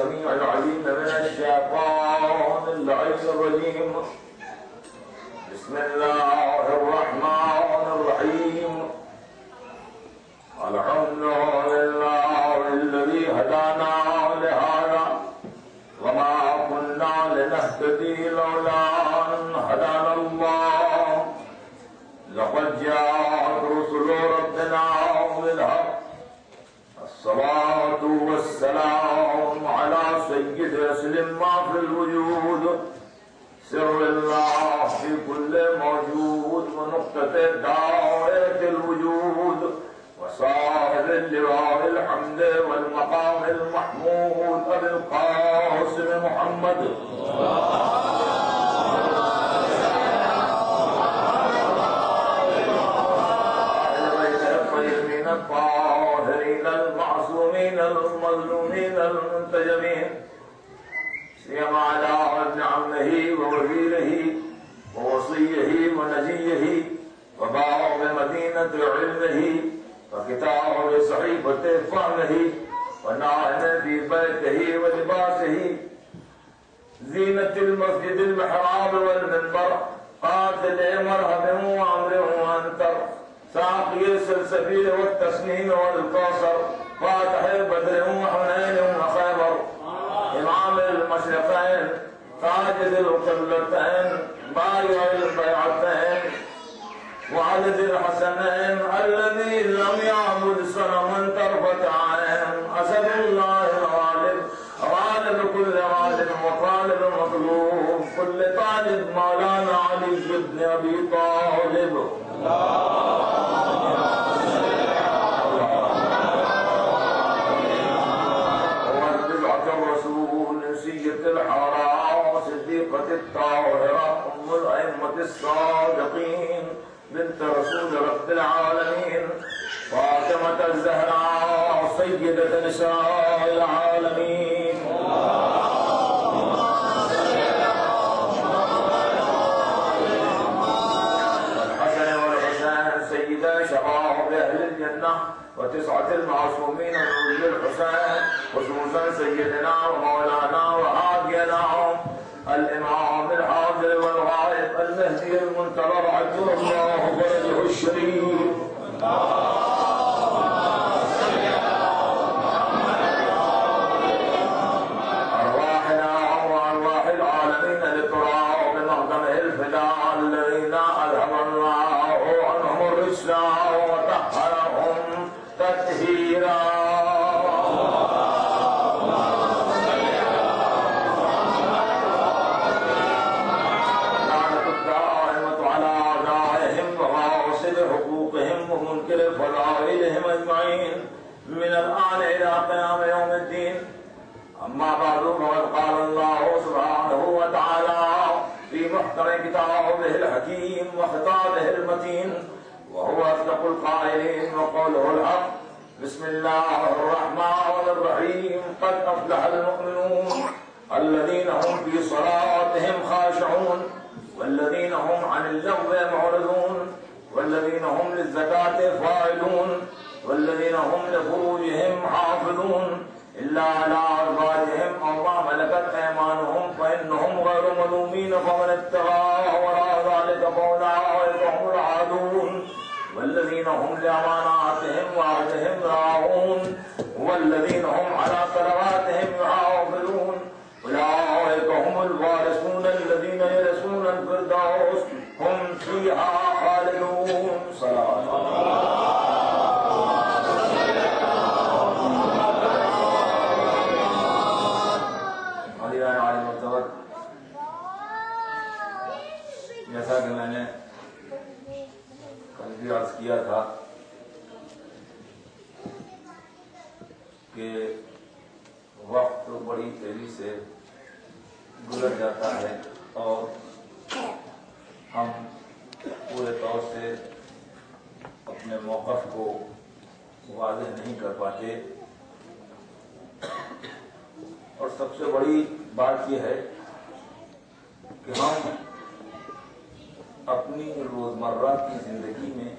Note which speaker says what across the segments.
Speaker 1: السميع العليم من الشيطان اللعين الرجيم. بسم الله الرحمن الرحيم. الحمد لله الذي هدانا لهذا وما كنا لنهتدي لولا أن هدانا الله. لقد جاءت رسل ربنا بالحق. الصلاة والسلام على سيد رسل ما في الوجود، سر الله في كل موجود ونقطة دائرة الوجود، وصاحب اللواء الحمد والمقام المحمود أبي القاسم محمد الطاهرين المعصومين المظلومين المنتجبين، سيما على ابن عمه ووزيره ووصيه ونجيه وباب مدينة علمه وكتاب صحيفة فهمه ونائم في بيته ولباسه، زينة المسجد المحراب والمنبر، قاتل مرهب وامر وانتر، ساقي السلسبيل والتسنيم والكوثر، فاتح بدر وحنين وخيبر، إمام المشرقين، تاجد القبلتين، بايع البيعتين، وعدد الحسنين، الذي لم يعبد صنما طرفة عين، أسد الله الغالب، غالب كل غالب وطالب مطلوب، كل طالب مولانا علي بن أبي طالب. الحارة صديقة الطاهرة أم الأئمة الصادقين بنت رسول رب العالمين فاطمة الزهراء سيدة نساء العالمين. والحسن والحسين سيدا شباب أهل الجنة وتسعة المعصومين من ولي الحسين، خصوصا سيدنا ومولانا وهادينا الإمام الحاضر والغائب المهدي المنتظر عجل الله فرجه الشريف. أرواحنا وأرواح العالمين لتراب مقدمه الفداء الذين أذهب الله عنهم الرجس وطهرهم تطهيرا. لعنة الدائمة على أعدائهم وغاصب حقوقهم ومنكر فضائلهم أجمعين من الآن إلى قيام يوم الدين. أما بعد، فقد قال الله سبحانه وتعالى في محكم كتابه الحكيم وخطابه المتين وهو أصدق القائلين وقوله الحق. بسم الله الرحمن الرحيم. قد أفلح المؤمنون الذين هم في صلاتهم خاشعون والذين هم عن اللغو معرضون والذين هم للزكاة فاعلون والذين هم لفروجهم حافظون إلا على أزواجهم أو ما ملكت أيمانهم فإنهم غير ملومين، فمن اتقى وراء ذلك فأولئك هم العادون والذين هم لأماناتهم وعهدهم راعون والذين هم على صلواتهم يحافظون، أولئك هم الوارثون الذين يرثون الفردوس هم فيها خالدون. صلاة جیسا کہ میں نے کل بھی عرض کیا تھا کہ وقت بڑی تیزی سے گزر جاتا ہے اور ہم پورے طور سے اپنے موقف کو واضح نہیں کر پاتے، اور سب سے بڑی بات یہ ہے کہ ہم اپنی روزمرہ کی زندگی میں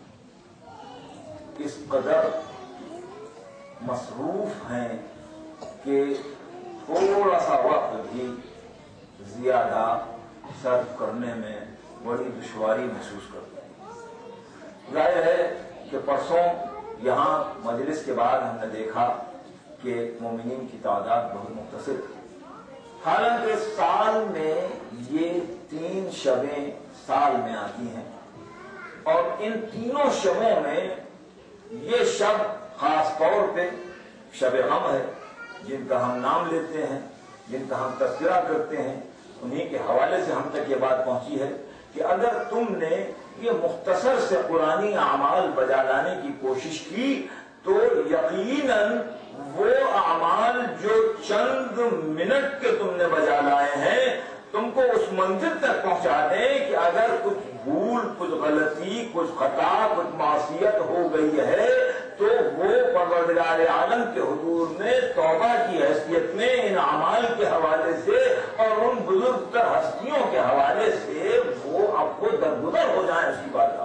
Speaker 1: اس قدر مصروف ہیں کہ تھوڑا سا وقت بھی زیادہ صرف کرنے میں بڑی دشواری محسوس کرتے ہیں۔ ظاہر ہے کہ پرسوں یہاں مجلس کے بعد ہم نے دیکھا کہ مومنین کی تعداد بہت مختصر تھی، حالانکہ سال میں یہ 3 شبیں سال میں آتی ہیں، اور ان تینوں شبوں میں یہ شب خاص طور پہ شب غم ہے، جن کا ہم نام لیتے ہیں، جن کا ہم تذکرہ کرتے ہیں، انہی کے حوالے سے ہم تک یہ بات پہنچی ہے کہ اگر تم نے یہ مختصر سے قرآنی اعمال بجا لانے کی کوشش کی تو یقیناً وہ اعمال جو چند منٹ کے تم نے بجا لائے ہیں تم کو اس منزل تک پہنچا دیں کہ اگر کچھ بھول، کچھ غلطی، کچھ خطا، کچھ معصیت ہو گئی ہے تو وہ پروردگار عالم کے حضور میں توبہ کی حیثیت میں ان اعمال کے حوالے سے اور ان بزرگ تر ہستیوں کے حوالے سے وہ اب کو درگزر ہو جائیں اس کی بات کا۔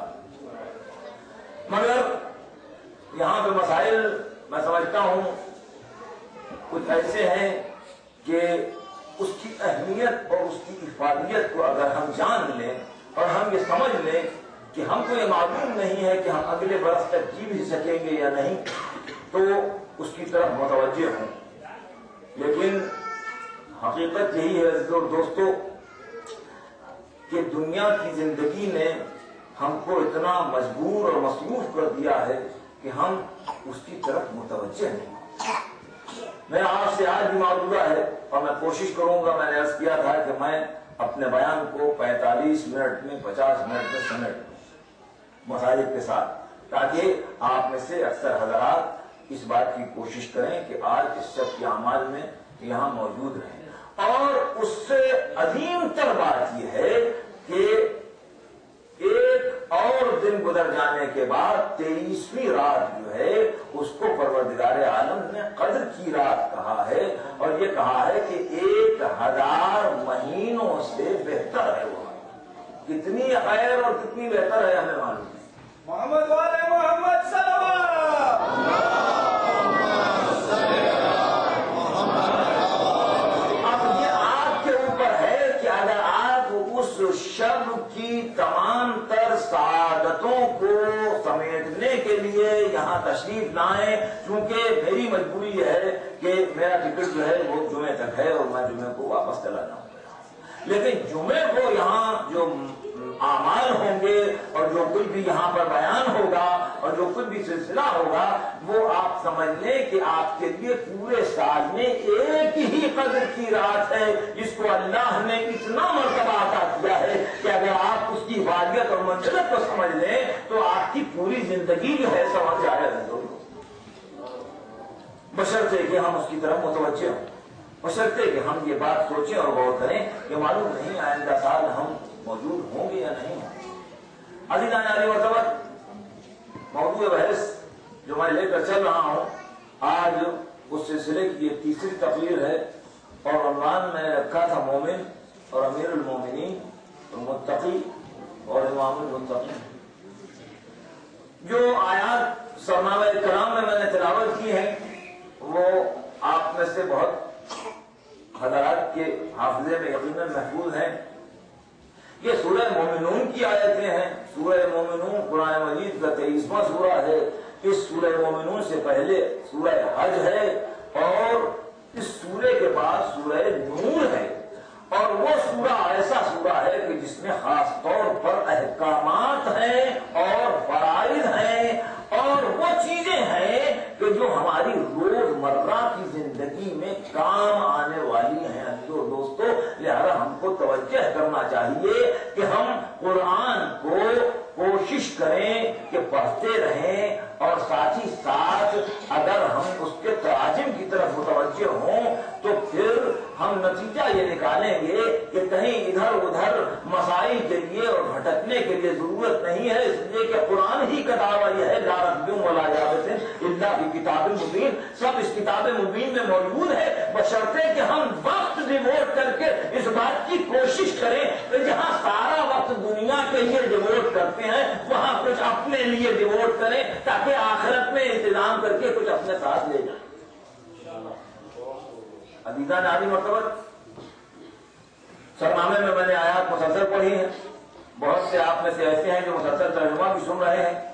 Speaker 1: مگر یہاں پہ مسائل میں سمجھتا ہوں کچھ ایسے ہیں کہ اس کی اہمیت اور اس کی افادیت کو اگر ہم جان لیں اور ہم یہ سمجھ لیں کہ ہم کو یہ معلوم نہیں ہے کہ ہم اگلے برس تک جی بھی سکیں گے یا نہیں تو اس کی طرف متوجہ ہوں۔ لیکن حقیقت یہی ہے دوستو کہ دنیا کی زندگی نے ہم کو اتنا مجبور اور مصروف کر دیا ہے کہ ہم اس کی طرف متوجہ نہیں۔ میں آپ سے آج بھی معلوم ہے اور میں کوشش کروں گا، میں نے عرض کیا تھا کہ میں اپنے بیان کو 45 منٹ میں 50 منٹ میں سمیٹ مسائل کے ساتھ، تاکہ آپ میں سے اکثر حضرات اس بات کی کوشش کریں کہ آج اس شب کے اعمال میں یہاں موجود رہیں۔ اور اس سے عظیم تر بات یہ ہے کہ ایک اور دن گزر جانے کے بعد 23ویں رات جو ہے اس کو پروردگار عالم نے قدر کی رات کہا ہے، اور یہ کہا ہے کہ 1000 مہینوں سے بہتر ہے۔ وہ کتنی خیر اور کتنی بہتر ہے ہمیں معلوم ہے۔
Speaker 2: محمد والے محمد
Speaker 1: اب یہ آپ کے اوپر ہے کہ اگر آپ اس شب کی تمام تر سعادتوں کو سمیٹنے کے لیے یہاں تشریف لائیں، چونکہ میری مجبوری یہ ہے کہ میرا ٹکٹ جو ہے وہ جمعے تک ہے اور میں جمعے کو واپس چلا جاؤں، لیکن جمعے کو یہاں جو اعمال ہوں گے اور جو کچھ بھی یہاں پر بیان ہوگا اور جو کچھ بھی سلسلہ ہوگا وہ آپ سمجھ لیں کہ آپ کے لیے پورے سال میں ایک ہی قدر کی رات ہے، جس کو اللہ نے اتنا مرتبہ عطا کیا ہے کہ اگر آپ اس کی واجبیت اور منزلت کو سمجھ لیں تو آپ کی پوری زندگی جو ہے سمجھ جائے گا، بشرطے کہ ہم اس کی طرف متوجہ ہوں، بشرطے کہ ہم یہ بات سوچیں اور غور کریں کہ معلوم نہیں آئندہ سال ہم موجود ہوں گے یا نہیں ہوں گے۔ عزیزان علی مرتبہ موضوع بحث جو میں لے کر چل رہا ہوں آج اس سلسلے کی یہ 3ری تقریر ہے، اور عنوان میں نے رکھا تھا مومن اور امیر المومنین اور متقی اور امام المتقین۔ جو آیات سرنامہ کرام میں نے تلاوت کی ہیں وہ آپ میں سے بہت حضرات کے حافظے میں یقیناً محفوظ ہیں۔ یہ سورہ مومنون کی آیتیں ہیں۔ سورہ مومنون قرآن مجید کا 23واں سورہ ہے۔ اس سورہ مومنون سے پہلے سورہ حج ہے، اور اس سورے کے بعد سورہ نور ہے، اور وہ سورہ ایسا سورہ ہے کہ جس میں خاص طور پر احکامات ہیں اور فرائض ہیں اور وہ چیزیں ہیں کہ جو ہماری روزمرہ کی زندگی میں کام آنے والی ہیں۔ دوستو لہذا ہم کو توجہ کرنا چاہیے کہ ہم قرآن کو کوشش کریں کہ پڑھتے رہیں، اور ساتھ ہی ساتھ اگر ہم اس کے تراجم کی طرف متوجہ ہوں تو پھر ہم نتیجہ یہ نکالیں گے کہ کہیں ادھر ادھر مسائل کے لیے اور بھٹکنے کے لیے ضرورت نہیں ہے، اس لیے کہ قرآن ہی کا دعویٰ یہ ہے لا ريب ولا ريب الا في کتاب مبین، سب اس کتاب مبین میں موجود ہے، بشرطے کہ ہم وقت ڈیووٹ کر کے اس بات کی کوشش کریں کہ جہاں سارا وقت دنیا کے لیے ڈیووٹ کرتے ہیں وہاں کچھ اپنے لیے ڈیووٹ کریں، تاکہ آخرت میں انتظام کر کے کچھ اپنے ساتھ لے جائیں۔ عزیزان عالی مرتبہ سرنامے میں میں نے آیات مسلسل پڑھی ہیں. بہت سے آپ میں سے ایسے ہیں جو مسلسل ترجمہ بھی سن رہے ہیں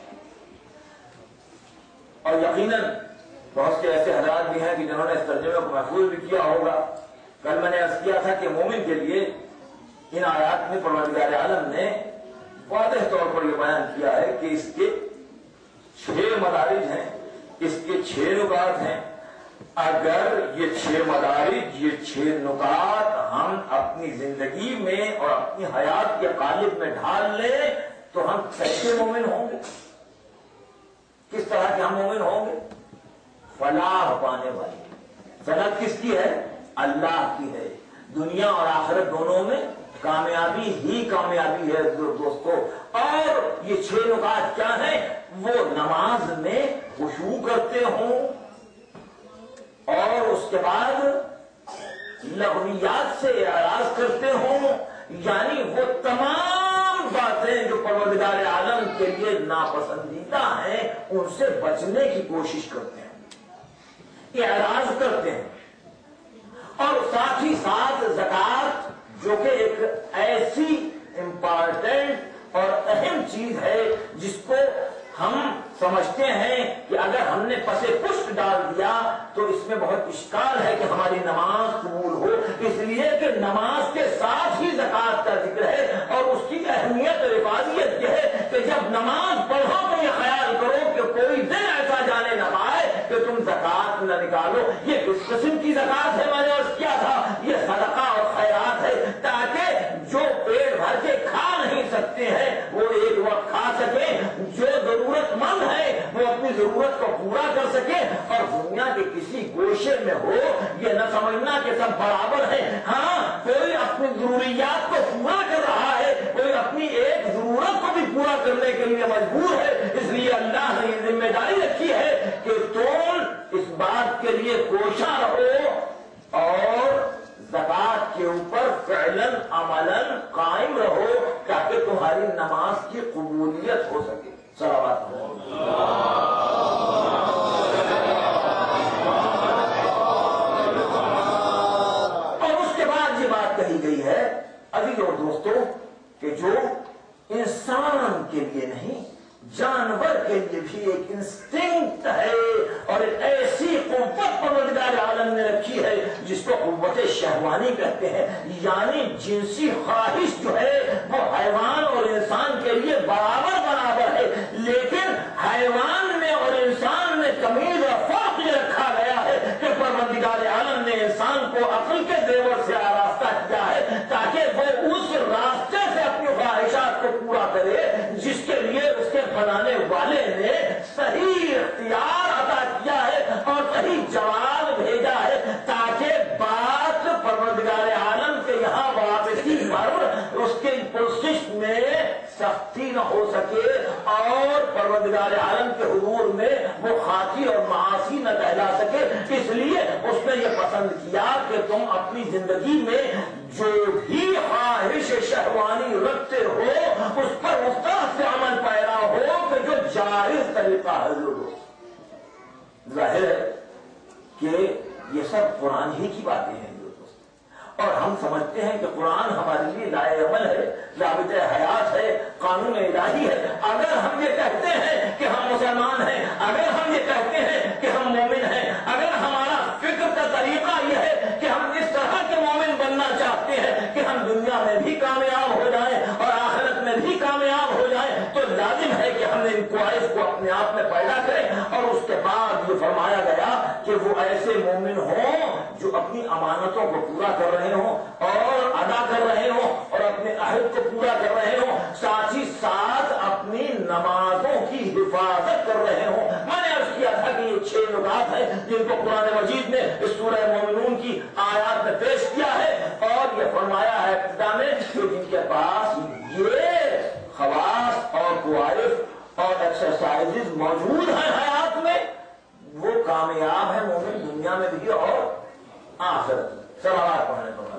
Speaker 1: اور یقیناً بہت سے ایسے حضرات بھی ہیں کہ جنہوں نے اس ترجمے کو محفوظ بھی کیا ہوگا. کل میں نے عرض کیا تھا کہ مومن کے لیے ان آیات میں پروردگار عالم نے واضح طور پر یہ بیان کیا ہے کہ اس کے 6 مدارج ہیں, اس کے 6 نکات ہیں. اگر یہ 6 مدارج, یہ 6 نکات ہم اپنی زندگی میں اور اپنی حیات کے قالب میں ڈھال لیں تو ہم کیسے مومن ہوں گے؟ کس طرح کے ہم مومن ہوں گے؟ فلاح پانے والے. فلاح کس کی ہے؟ اللہ کی ہے. دنیا اور آخرت دونوں میں کامیابی ہی کامیابی ہے دوستو. اور یہ 6 نکات کیا ہیں؟ وہ نماز میں خشوع کرتے ہوں اور اس کے بعد لغویات سے اعراض کرتے ہوں, یعنی وہ تمام باتیں جو پروردگار عالم کے لیے ناپسندیدہ ہیں ان سے بچنے کی کوشش کرتے ہیں, اعراض کرتے ہیں. اور ساتھ ہی ساتھ زکات جو کہ ایک ایسی امپارٹنٹ اور اہم چیز ہے جس کو ہم سمجھتے ہیں کہ اگر ہم نے پسے پشت ڈال دیا تو اس میں بہت اشکال ہے کہ ہماری نماز قبول ہو, اس لیے کہ نماز کے ساتھ ہی زکات کا ذکر ہے. اور اس کی اہمیت اور افادیت یہ ہے کہ جب نماز پڑھو تو یہ خیال کرو کہ کوئی دن ایسا جانے نہ پائے کہ تم زکات نہ نکالو. یہ کس قسم کی زکات ہے؟ میں نے عرض کیا تھا یہ صدقہ اور خیرات ہے, تاکہ جو پیٹ بھر کے کھا نہیں سکتے ہیں وہ ایک وقت کھا سکیں, جو ضرورت مند ہے وہ اپنی ضرورت کو پورا کر سکے. اور دنیا کے کسی گوشے میں ہو یہ نہ سمجھنا کہ سب برابر ہے. ہاں, کوئی اپنی ضروریات کو پورا کر رہا ہے, کوئی اپنی ایک ضرورت کو بھی پورا کرنے کے لیے مجبور ہے. اس لیے اللہ نے یہ ذمہ داری رکھی ہے کہ تم اس بات کے لیے کوشاں رہو اور زکات کے اوپر فعلاً عملاً قائم رہو تاکہ تمہاری نماز کی قبولیت ہو سکے. صلوات اور اس کے بعد یہ بات کہی گئی ہے عزیز اور دوستوں کہ جو انسان کے لیے نہیں جانور کے لیے بھی ایک انسٹنکٹ ہے اور ایک ایسی قوت پروردگار عالم نے رکھی ہے جس کو قوت شہوانی کہتے ہیں. یعنی جنسی خواہش جو ہے وہ حیوان اور انسان کے لیے برابر ہے, لیکن حیوان میں اور انسان میں تمیز اور فرق یہ رکھا گیا ہے کہ پروردگار عالم نے انسان کو عقل کے زیور سے آراستہ کیا ہے تاکہ وہ اس راستے سے اپنی خواہشات کو پورا کرے جس کے لیے اس کے بنانے والے نے صحیح اختیار عطا کیا ہے اور صحیح جواب بھیجا ہے, تاکہ بات پروردگار عالم کے یہاں واپسی پر اس کے پرسش میں سختی نہ ہو سکے اور پروردگار عالم کے حضور میں وہ خاطی اور معاصی نہ کہلا سکے. اس لیے اس نے یہ پسند کیا کہ تم اپنی زندگی میں جو بھی خواہش شہوانی رکھتے ہو اس پر اس طرح سے عمل پیرا ہو کہ جو جائز طریقہ ہے. ظاہر ہے کہ یہ سب قرآن ہی کی باتیں ہیں اور ہم سمجھتے ہیں کہ قرآن ہمارے لیے لائے عمل ہے, ضابط حیات ہے, قانون الہی ہے. اگر ہم یہ کہتے ہیں کہ ہم مسلمان ہیں, اگر ہم یہ کہتے ہیں کہ ہم مومن ہیں, اگر ہمارا فکر کا طریقہ یہ ہے کہ ہم اس طرح کے مومن بننا چاہتے ہیں کہ ہم دنیا میں بھی کامیاب ہو جائیں اور آخرت میں بھی کامیاب ہو جائیں, تو لازم ہے کہ ہم نے ان خواہش کو اپنے آپ میں پیدا کریں. اور اس کے بعد یہ فرمایا گیا کہ وہ ایسے مومن ہوں جو اپنی امانتوں کو پورا کر رہے ہوں اور ادا کر رہے ہوں اور اپنے عہد کو پورا کر رہے ہوں, ساتھ ہی ساتھ اپنی نمازوں کی حفاظت کر رہے ہوں. میں نے عرض کیا تھا کہ یہ 6 نکات ہیں جن کو قرآن مجید نے اس سورہ مومنون کی آیات میں پیش کیا ہے اور یہ فرمایا ہے ابتدا میں کہ جن کے پاس یہ خواص اور کوائف اور ایکسرسائز موجود ہیں حیات میں وہ کامیاب ہے مومن دنیا میں بھی اور آخرت. صلوات پڑھنے پر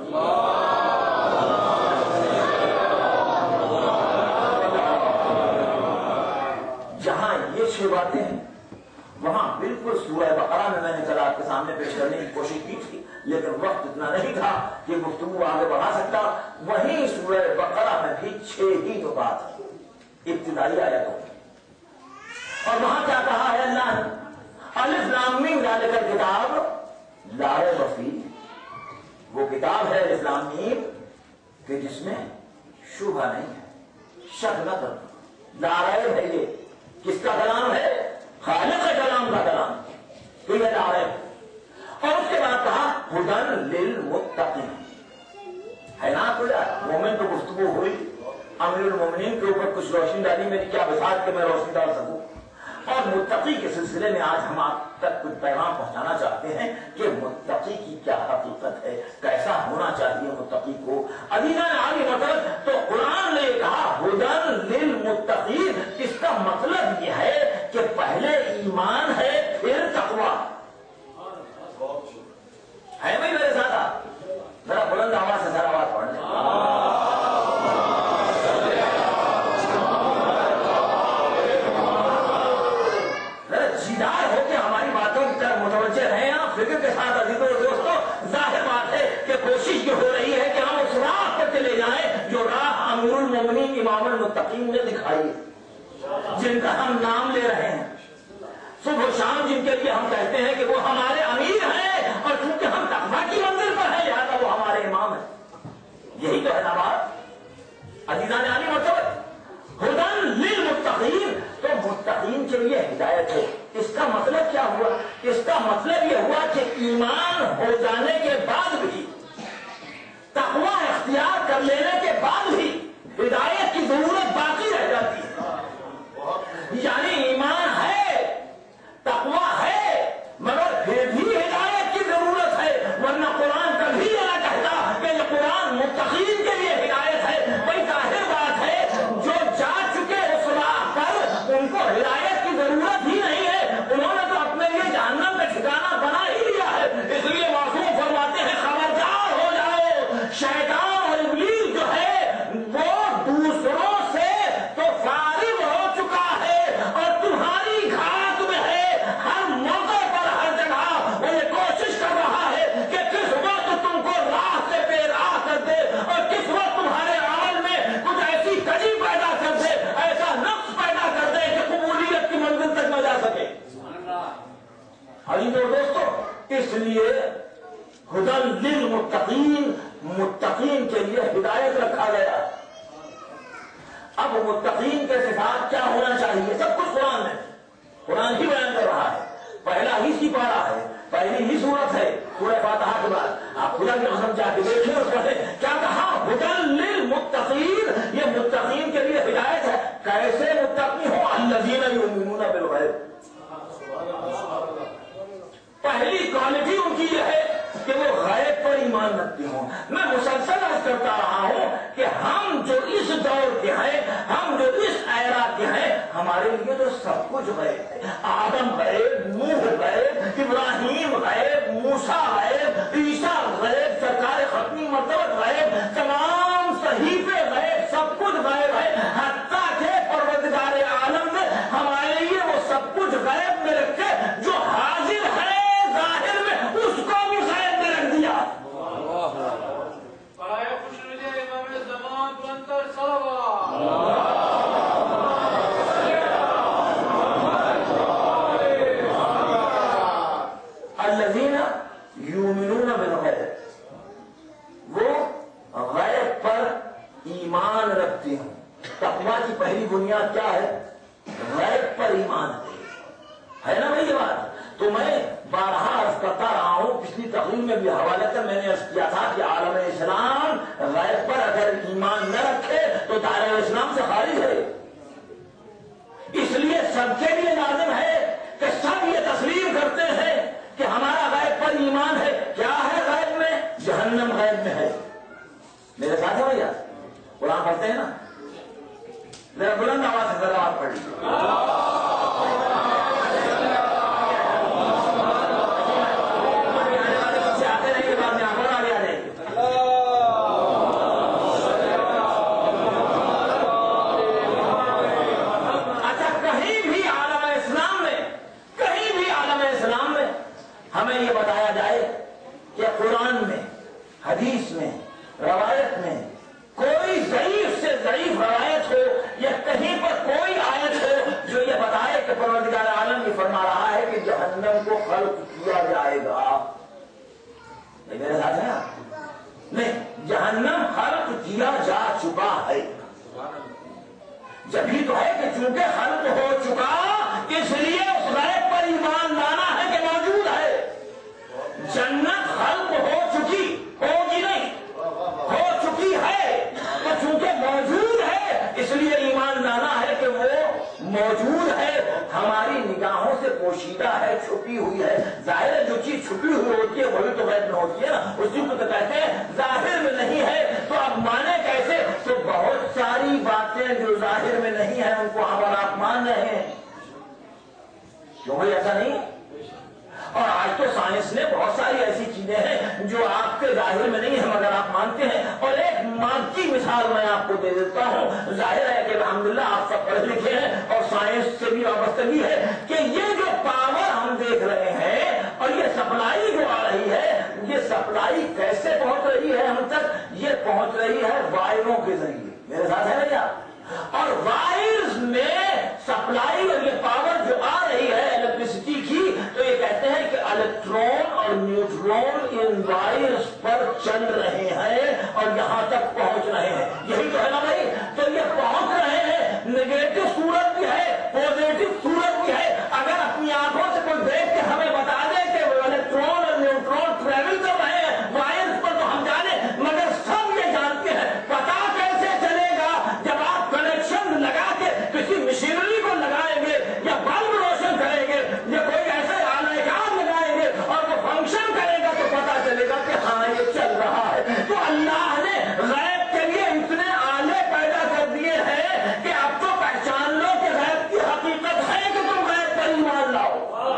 Speaker 1: جہاں یہ 6 باتیں ہیں وہاں بالکل سورہ بقرہ میں نے کل آپ کے سامنے پیش کرنے کی کوشش کی تھی، لیکن وقت اتنا نہیں تھا کہ گفتگو آگے بڑھا سکتا. وہیں سورہ بقرہ میں بھی 6 ہی نکات ہیں ابتدائی آیتوں میں. اور وہاں کیا کہا ہے اللہ نے؟ الف لام میم ذالک الکتاب لا ریب فیہ، وہ کتاب ہے الف لام میم کہ جس میں شبہ نہیں ہے، شک نہ کرنا. لا ریب ہے، یہ کس کا کلام ہے؟ خالق کلام کا کلام. تو یہ لا ریب. اور اس کے بعد کہا ہدی للمتقین. ہے نا کوئی مومن تو گفتگو ہوئی، امیر المومنین کے اوپر کچھ روشنی ڈالی، میری کیا بساط کہ میں روشنی ڈال سکوں. اور متقی کے سلسلے میں آج ہم آپ تک کچھ پیغام پہنچانا چاہتے ہیں کہ متقی کی کیا حقیقت ہے، کیسا ہونا چاہیے متقی کو. عزیزان عالی مطلب تو قرآن نے کہا ہدی للمتقین، اس کا مطلب یہ ہے کہ پہلے ایمان ہے پھر تقویٰ ہے. بھائی میرے ساتھ آپ ذرا بلند آواز سے ذرا آواز پڑھ لیں. متوجہ رہے آپ فکر کے ساتھ عزیزوں اور دوستوں. ظاہر بات ہے کہ کوشش یہ ہو رہی ہے کہ ہم اس راہ پر چلے جائیں جو راہ امیر المومنین امام المتقین نے دکھائی ہے، جن کا ہم نام لے رہے ہیں صبح و شام، جن کے لیے ہم کہتے ہیں کہ وہ ہمارے امیر ہیں، اور چونکہ ہم تقویٰ کی منزل پر ہیں لہٰذا وہ ہمارے امام ہیں. یہی تو ہے نا بات. عزیزان عالی مطلب ہدی للمتقین، تو متقین کے لیے ہدایت ہے. اس کا مطلب کیا ہوا؟ اس کا مطلب یہ ہوا کہ ایمان ہو جانے کے بعد بھی، تقویٰ اختیار کر لینے کے بعد بھی ہدایت کی ضرورت باقی رہ جاتی ہے. یعنی ایمان ہے، تقویٰ ہے، مگر پھر بھی ہدایت کی ضرورت ہے. ورنہ قرآن کبھی یہ نہ کہتا کہ یہ قرآن متقین کے لیے ہدایت ہے. بھائی ظاہر بات ہے جو جا چکے اس راہ پر ان کو ہدایت کی ضرورت ہی نہیں ہے، انہوں نے تو اپنے لیے جہنم کا ٹھکانہ بنا ہی لیا ہے. اس لیے معصوم فرماتے ہیں خبردار ہو جاؤ، شیطان اور ابلیس جو ہے وہ دوسروں سے تو فارغ ہو چکا ہے اور تمہاری گھات میں ہے. ہر موقع پر ہر جگہ وہ یہ کوشش کر رہا ہے کہ کس وقت تم کو راہ سے بے راہ کر دے اور کس وقت تمہارے عمل میں کچھ ایسی کجی پیدا کر دے، ایسا نقص پیدا کر دے کہ قبولیت کی منزل تک نہ جا سکے. عزیزوں دوستوں، اس لیے ہدی للمتقین، متقین کے لیے ہدایت رکھا گیا. اب متقین کے صفات کیا ہونا چاہیے؟ سب کچھ قرآن ہی بیان کر رہا ہے. پہلا ہی سپارہ ہے، پہلی ہی صورت ہے سورہ فاتحہ کے بعد. آپ خدا کی قسم جا کے دیکھیں اس میں کیا کہا؟ ہدی للمتقین، یہ متقین کے لیے ہدایت ہے. کیسے متقی ہو؟ الذین یؤمنون بالغیب. پہلی کوالٹی ان کی یہ ہے کہ وہ غیب پر ایمان رکھتے ہوں. میں مسلسل عرض کرتا رہا ہوں کہ ہم جو اس دور کے ہیں، ہم جو اس ایرا کے ہیں، ہمارے لیے تو سب کچھ غیب ہے. آدم غیب، نوح غیب، ابراہیم غیب، موسیٰ غیب، عیسیٰ غیب، سرکار ختمی مرتبہ غیب، تمام صحیفے غیب، سب کچھ غیب ہے. حتیٰ کہ پروردگار عالم نے ہمارے لیے وہ سب کچھ غیب میں رکھے جو حاضر ہے ظاہر میں، اس کو بھی غیب میں رکھ دیا. الذین یؤمنون بالغیب، وہ غیب پر ایمان رکھتے ہیں. تقویٰ کی پہلی بنیاد کیا ہے؟ غیب پر ایمان ہے نا بھائی یہ بات. تو میں بارہا عرض کرتا رہا ہوں، پچھلی تقریر میں بھی حوالے کر میں نے عرض کیا تھا کہ عالم اسلام غیب پر اگر ایمان نہ رکھے تو دائرہ اسلام سے خارج ہے. اس لیے سب کے لیے لازم ہے کہ سب یہ تسلیم کرتے ہیں کہ ہمارا غیب پر ایمان ہے. کیا ہے غیب میں؟ جہنم غیب میں ہے. میرے ساتھ ہے بھیا؟ قرآن پڑھتے ہیں نا، ذرا بلند آواز سے ذرا آپ پڑھ لیجیے. کہیں بھی بتایا جائے کہ قرآن میں، حدیث میں، روایت میں کوئی ضعیف سے ضعیف روایت ہو یا کہیں پر کوئی آیت ہو جو یہ بتائے کہ پروردگار عالم یہ فرما رہا ہے کہ جہنم کو خلق کیا جائے گا؟ میرے ساتھ ہے نا؟ نہیں، جہنم خلق کیا جا چکا ہے۔ جبھی تو ہے کہ چونکہ خلق ہو چکا اس لیے اس غیب پر ایمان لانا ہے کہ موجود ہے۔ جنت خلق ہو چکی، ہوگی نہیں، ہو چکی ہے، تو چونکہ موجود ہے اس لیے ایمان لانا ہے کہ وہ موجود ہے، ہماری نگاہوں سے پوشیدہ ہے، چھپی ہوئی ہے۔ ظاہر ہے جو چیز چھپی ہوئی ہوتی ہے وہی تو غیب میں ہوتی ہے نا، اسی کو تو کہتے ہیں ظاہر میں نہیں ہے۔ تو اب مانے کیسے؟ تو بہت ساری باتیں جو ظاہر میں نہیں ہے ان کو ہم اور آپ مان رہے ہیں، کیوں بھائی ایسا نہیں؟ اور آج تو سائنس نے بہت ساری ایسی چیزیں ہیں جو آپ کے ظاہر میں نہیں ہے مگر آپ مانتے ہیں۔ اور ایک مادی مثال میں آپ کو دے دیتا ہوں۔ ظاہر ہے کہ الحمدللہ آپ سب پڑھے لکھے ہیں اور سائنس سے بھی وابستگی ہے کہ یہ جو پاور ہم دیکھ رہے ہیں اور یہ سپلائی جو آ رہی ہے، یہ سپلائی کیسے پہنچ رہی ہے ہم تک؟ یہ پہنچ رہی ہے وائروں کے ذریعے۔ میرے ساتھ ہے بھیا؟ اور وائرز میں سپلائی اور یہ پاور جو آ رہی ہے الیکٹریسٹی کی، تو یہ کہتے ہیں کہ الیکٹرون اور نیوٹرون ان وائرز پر چل رہے ہیں اور یہاں تک پہنچ رہے ہیں۔ یہی تو ہے نا بھائی؟ تو یہ پہنچ رہے ہیں، نیگیٹو صورت بھی ہے، پوزیٹو صورت بھی ہے۔ اگر اپنی آنکھوں سے کوئی دیکھ کے ہمیں بتا دے کہ وہ الیکٹرون اور نیوٹرون ٹریول کر رہے ہیں وائرز پر تو ہم جانے، مگر سب یہ جانتے ہیں۔ پتا کیسے چلے گا؟ جب آپ کنیکشن لگا کے کسی مشینری کو لگائیں گے یا بلب روشن کریں گے یا کوئی ایسے آلہ کار لگائیں گے اور وہ فنکشن کرے گا تو پتا چلے گا کہ ہاں یہ چل رہا ہے۔ تو اللہ نے غیب کے لیے اتنے آلے پیدا کر دیے ہیں کہ اب تو پہچان لو کہ غیب کی حقیقت ہے کہ تم غیب پر ایمان لاؤ۔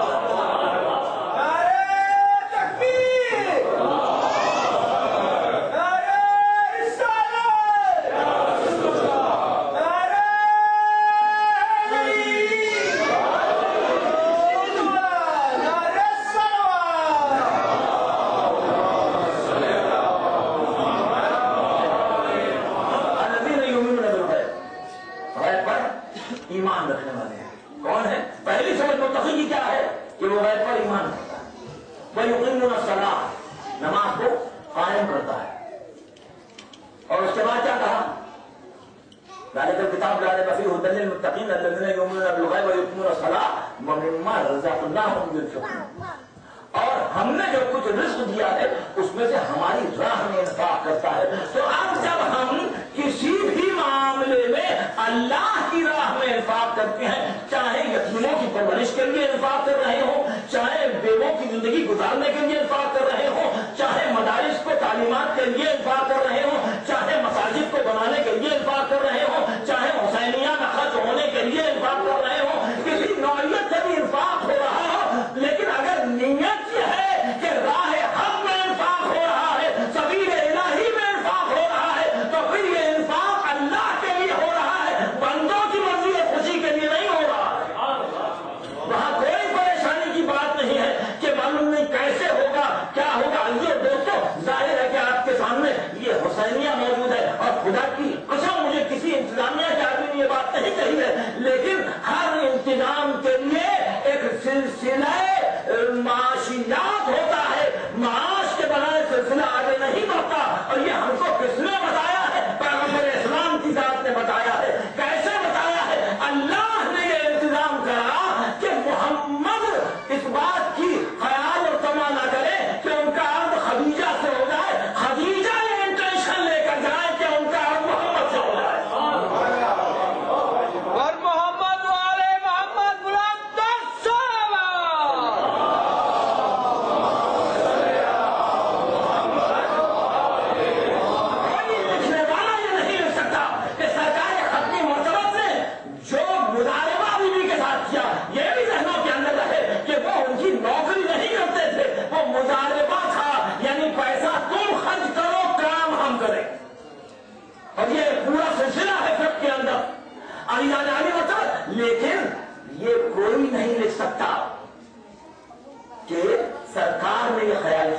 Speaker 1: ایمان رکھنے والے ہیں کون ہے؟ پہلی سمجھ متقی کی کیا ہے کہ وہ غیب پر ایمان رکھتا ہے، وَيُقِيمُونَ الصَّلَاةَ، نماز کو قائم کرتا ہے۔ اور اس کے بعد کیا کہا؟ ذَلِكَ الْكِتَابُ لَا رَيْبَ فِيهِ هُدًى لِّلْمُتَّقِينَ الَّذِينَ يُؤْمِنُونَ بِالْغَيْبِ وَيُقِيمُونَ الصَّلَاةَ وَمِمَّا رَزَقْنَاهُمْ يُنْفِقُونَ۔ اور ہم نے جو کچھ رزق دیا ہے اس میں سے ہماری راہ میں انفاق کرتا ہے۔ تو اب جب ہم کسی بھی معاملے میں اللہ کی راہ میں انفاق کرتے ہیں، چاہے یتیموں کی پرورش کے لیے انفاق کر رہے ہوں، چاہے بیووں کی زندگی گزارنے کے لیے انفاق کر رہے ہوں، چاہے مدارس کو تعلیمات کے لیے انفاق کر رہے ہوں، چاہے مساجد کو بنانے کے لیے انفاق کر رہے ہوں، چاہے حسینیہ میں خرچ ہونے کے لیے انفاق کر رہے ہوں، کسی نوعیت سے بھی انفاق ہو رہا ہو، لیکن اگر نیت یہ ہے کہ راہ حق میں انفاق ہو رہا ہے، سبیل الہی میں انفاق ہو رہا ہے، تو پھر یہ انفاق اللہ کے لیے ہو رہا ہے، بندوں کی مرضی اور خوشی کے لیے نہیں ہو رہا ہے۔ وہاں کوئی پریشانی کی بات نہیں ہے کہ معلوم نہیں کیسے ہوگا، کیا ہوگا۔ یہ دوستو ظاہر ہے کہ آپ کے سامنے یہ حسینیہ موجود ہے اور خدا کی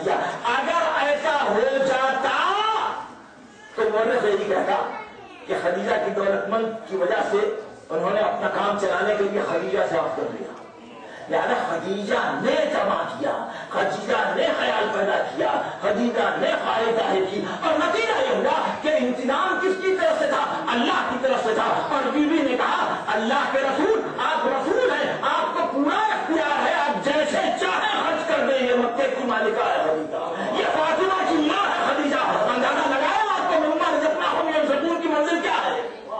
Speaker 1: کیا. اگر ایسا ہو جاتا تو مورخ یہی کہتا کہ خدیجہ کی دولت مند کی وجہ سے انہوں نے اپنا کام چلانے کے لیے خدیجہ سے آف کر دیا. یعنی خدیجہ نے جمع کیا, خدیجہ نے خیال پیدا کیا, خدیجہ نے خواہش ظاہر کی, اور نتیجہ یہ ہوا کہ انتظام کس کی طرف سے تھا؟ اللہ کی طرف سے تھا. اور بیوی نے کہا اللہ کے رسول, آپ رسول ہیں, آپ کو پورا اختیار ہے, آپ جیسے چاہیں خرچ کر دیں, یہ مکے کی مالکہ ہے خدیجہ, یہ فاطمہ کی ماں ہے خدیجہ. اندازہ لگایا آپ کو محمد جتنا ہم یہ سکون کی منزل کیا ہے.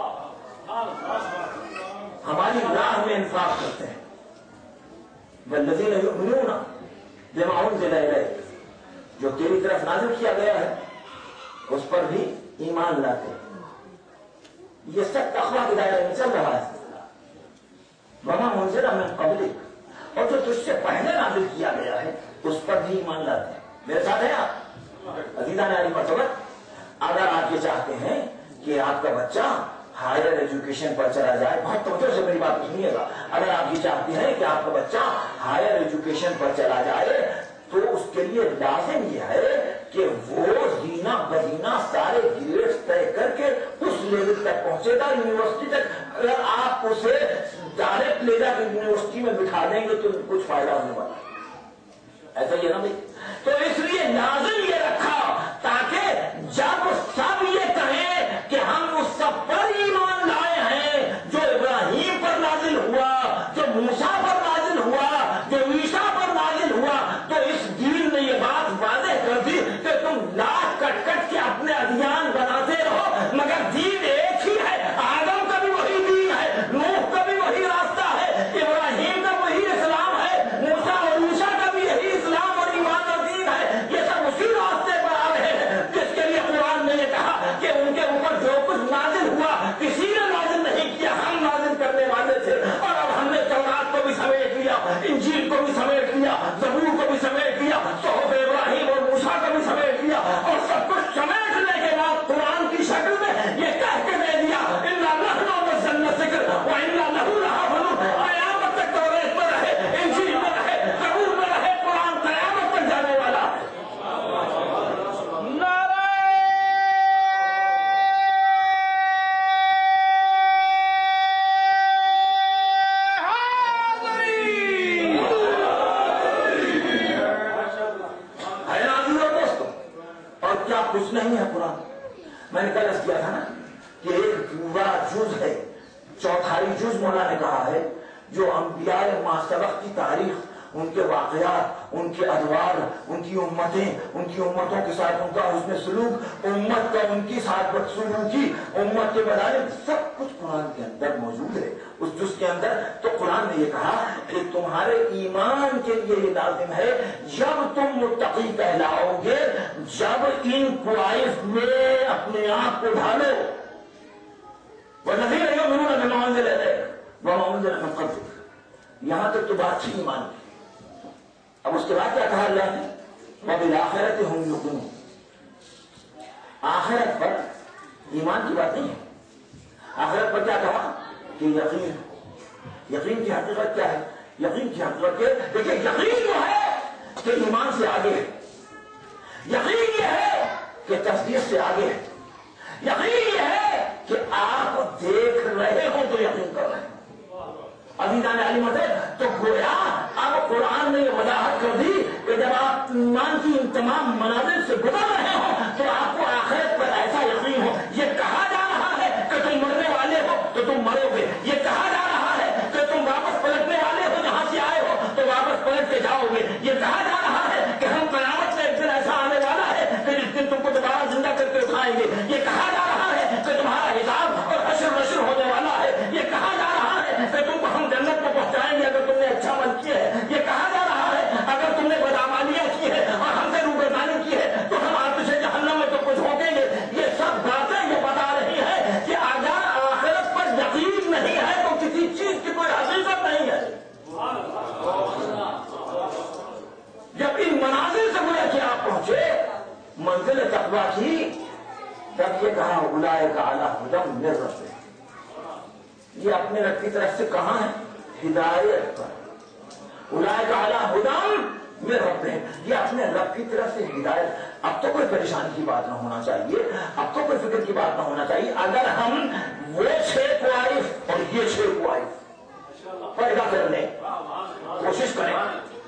Speaker 1: ہماری راہ میں انصاف کرتے ہیں. والذین یؤمنون بما انزل الیک, جو تیری طرف نازل کیا گیا ہے اس پر بھی ایمان لاتے ہیں. یہ سب تقویٰ کے دائرے میں چل رہا ہے. وما انزل من قبلک, اور جو تجھ سے پہلے نازل کیا گیا ہے اس پر بھی ایمان لاتے ہیں. میرے ساتھ ہیں آپ عزیزان علی مرتبت. اگر آپ یہ چاہتے ہیں کہ آپ کا بچہ ہائر ایجوکیشن پر چلا جائے, بہت توجہ سے میری بات سنیے گا, اگر آپ یہ چاہتے ہیں کہ آپ کا بچہ ہائر ایجوکیشن پر چلا جائے تو اس کے لیے لازم یہ ہے کہ وہ زینہ بزینہ سارے گریڈز طے کر کے اس لیول تک پہنچے گا یونیورسٹی تک. اگر آپ اسے ڈائریکٹ لے جا کے یونیورسٹی میں بٹھا دیں گے تو کچھ فائدہ ہونے والا, ایسا یہ نہ بھائی. تو اس لیے لازم یہ رکھا تاکہ جب سب یہ کہیں کہ ہم اس سب پر ایمان لائے ہیں جو ابراہیم پر نازل ہوا, جو موسیٰ پر نازل ہوا, جو عیسیٰ پر نازل ہوا, تو اس دین نے یہ بات واضح کر دی کہ تم لاکھ کٹ کٹ کے اپنے ادیان بناتے رہو مگر دین ایک ہی ہے. آدم کا بھی وہی دین ہے, نوح کا بھی وہی راستہ ہے, ابراہیم کا وہی اسلام ہے, موسیٰ اور عیسیٰ کا بھی یہی اسلام اور ایمان اور دین ہے. یہ سب اسی راستے پر آ رہے ہیں جس کے لیے قرآن نے یہ کہا کہ ان کے اوپر جو کچھ نازل ہوا کسی نے نازل نہیں کیا, ہم نازل کرنے والے تھے. اور اب ہم نے تورات کو بھی سمیٹ لیا, انجیل کو بھی سمیٹ لیا, زبور کو بھی سمیٹ لیا, صحف ابراہیم اور موسیٰ کو بھی سمیٹ لیا, اور سب کچھ سمیٹنے کے بعد قرآن کی شکل میں یہ کہہ کے دے دیا انا نحن نزلنا الذکر وانا لہ لحافظون. قیامت تک توریت میں رہے, انجیل میں رہے, زبور میں رہے, قرآن قیامت تک جانے والا ہے. کچھ نہیں ہے قرآن. میں نے کل کیا تھا نا کہ ایک پورا جز ہے, چوتھائی جز مولا نے کہا ہے جو انبیاء ما سبق کی تاریخ, ان کے واقعات, ان کے ادوار, ان کی امتیں, ان کی امتوں کے ساتھ ان کا حسن سلوک, امت کا ان کی ساتھ بدسلوکی, امت کے مدارس, سب کچھ قرآن کے اندر موجود ہے اس جز کے اندر. تو قرآن نے یہ کہا کہ تمہارے ایمان کے لیے یہ لازم ہے جب تم متقی کہلاؤ گے, جب ان کوائف میں اپنے آپ کو ڈھالو. وَالَّذِينَ يُؤْمِنُونَ بِمَا أُنزِلَ إِلَيْكَ وَمَا أُنزِلَ مِن قَبْلِكَ. یہاں تک تو بات تھی ایمان کی. اب اس کے بعد کیا کہا اللہ نے, وَبِالْآخِرَةِ هُمْ يُوقِنُونَ. آخرت پر ایمان کی بات نہیں ہے, آخرت پر کیا کہا کہ یقین. یقین کی حقیقت کیا ہے؟ یقین کی حقیقت دیکھیں, یقین جو ہے کہ ایمان سے آگے ہے, یقین یہ ہے کہ تصدیق سے آگے ہے, یقین یہ ہے کہ آپ دیکھ رہے ہو تو یقین کر رہے ہیں. عزیزان علی مدد, تو گویا اب قرآن نے یہ وضاحت کر دی کہ جب آپ ایمان کی ان تمام منازل سے گزر رہے ہو تو آپ کو آخرت پر ایسا یقین ہو. یہ کہا جا رہا ہے کہ تم مرنے والے ہو تو تم مرو گے, یہ کہا جا رہا ہے کہ تم واپس پلٹنے والے ہو, جہاں سے آئے ہو تو واپس پلٹ کے جاؤ گے, یہ کہا جا رہا ہے کہ ہم قیامت میں ایک دن ایسا آنے والا ہے کہ جس دن تم کو دوبارہ زندہ کر کے اٹھائیں گے, یہ کہا جا رہا ہے کہ تمہارا حساب اور حشر نشر ہونے والا ہے, یہ کہا جا رہا ہے کہ تم کو ہم جنت میں پہنچائیں گے اگر تم نے اچھا عمل کیا ہے, یہ کہا جا رہا ہے اگر تم نے بدعمالیاں کی ہے اور ہم سے روگردانی کی ہے تو ہم آتش جہنم میں تو کچھ ہوگیں گے. یہ سب باتیں یہ بتا رہی ہے کہ اگر آخرت پر یقین نہیں ہے تو کسی چیز کی کوئی حقیقت نہیں ہے. جب ان منازل سے گزر کے آپ پہنچے منزل تقویٰ کی, تب یہ کہا اولئک علی ھدی من ربہم. یہ اپنے رب کی طرف سے کہاں ہے؟ ہدایت پر. اولئک علی ھدی میں رب ہیں، یہ اپنے رب کی طرف سے ہدایت۔ اب تو کوئی پریشانی کی بات نہ ہونا چاہیے، اب تو کوئی فکر کی بات نہ ہونا چاہیے۔ اگر ہم وہ 6 کوائف اور یہ 6 کوائف پیدا کرنے کوشش کریں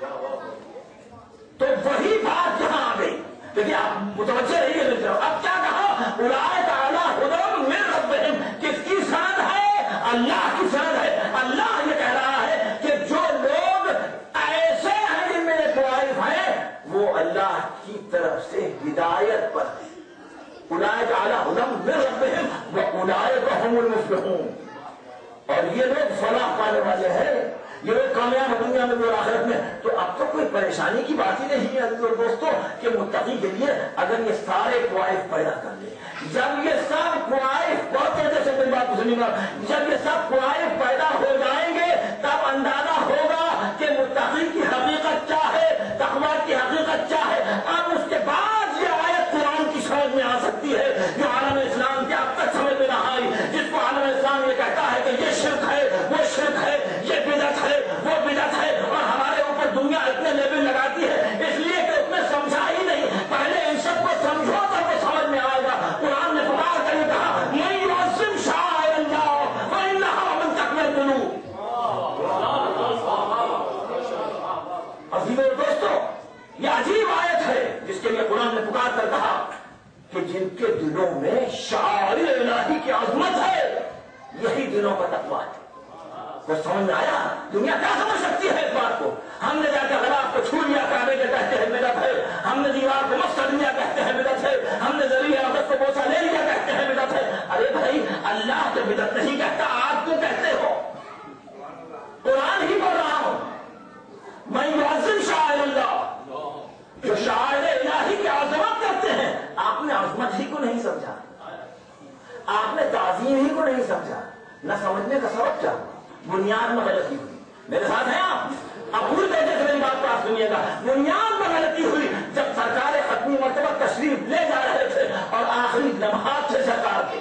Speaker 1: تو وہی بات یہاں آ گئی۔ دیکھیے آپ متوجہ رہیے میری طرف۔ اب کیا کہا؟ اولئک علی ھدی من ربہم، کس کی سند ہے؟ اللہ کی سند ہے۔ اللہ یہ کہہ رہا ہے کہ جو لوگ ایسے ہیں جن میں طوائف ہیں وہ اللہ کی طرف سے ہدایت پر ہیں۔ اولئک علی ھدی من ربہم واولئک ھم المفلحون، اور یہ لوگ فلاح پانے والے ہیں، یہ لوگ کامیاب دنیا میں اور آخرت میں۔ تو اب تو کوئی پریشانی کی بات ہی نہیں ہے عزیز اور دوستوں کہ متقی کے لیے اگر یہ سارے کوائف پیدا کر لے، جب یہ سب کوائف، بہت توجہ سے میری بات سنیے گا، جب یہ سب کوائف پیدا ہو جائیں گے تب اندازہ ہوگا کہ متقی کی حقیقت کیا ہے، تقویٰ کی حقیقت کیا ہے۔ اب اس کے بعد یہ آیت قرآن کی سمجھ میں آ سکتی ہے جو عالم اسلام کے اب تک سمجھ میں نہ آئی، جس کو عالم اسلام یہ کہتا ہے کہ یہ شرک ہے، وہ شرک ہے، یہ بدعت ہے، وہ بدعت ہے، اور ہمارے اوپر دنیا اتنے لیبل لگاتی ہے اس لیے کہ اس نے سمجھا ہی نہیں۔ پہلے ان سب کو سمجھو تب وہ سمجھ میں آئے گا۔ قرآن نے پکار کر یہ کہا من یعظم شعائر اللہ فإنہا من تقوی القلوب۔ عزیزو دوستو، یہ عجیب آیت ہے جس کے لیے قرآن نے پکار کر کہا کہ جن کے دلوں میں شعائر الہی کی عظمت ہے یہی دلوں کا تقویٰ ہے۔ وہ سمجھ میں آیا؟ دنیا کیا سمجھ سکتی ہے اس بات کو؟ ہم نے جا کے غلاف کو چھو لیا کعبے کے کہتے ہیں بدعت ہے، ہم نے دیوار کو مس کر لیا کہتے ہیں بدعت ہے، ہم نے ذریعہ عورت کو بوسہ لے لیا کہتے ہیں بدعت ہے۔ ارے بھائی اللہ تو بدعت نہیں کہتا، آپ کیوں کہتے ہو؟ قرآن ہی بول رہا ہوں من یعظم شعائر اللہ، جو شعائر الہی کی عظمت کرتے ہیں۔ آپ نے عظمت ہی کو نہیں سمجھا، آپ نے تعظیم ہی کو نہیں سمجھا، نہ سمجھنے کا سبب کیا ہوا؟ بنیاد میں غلطی ہوئی۔ میرے ساتھ ہیں آپ؟ اب پوری طریقے سے میری بات کو آپ سنیے گا۔ بنیاد میں غلطی ہوئی جب سرکار ختمی مرتبہ تشریف لے جا رہے تھے اور آخری لمحات تھے سرکار کے،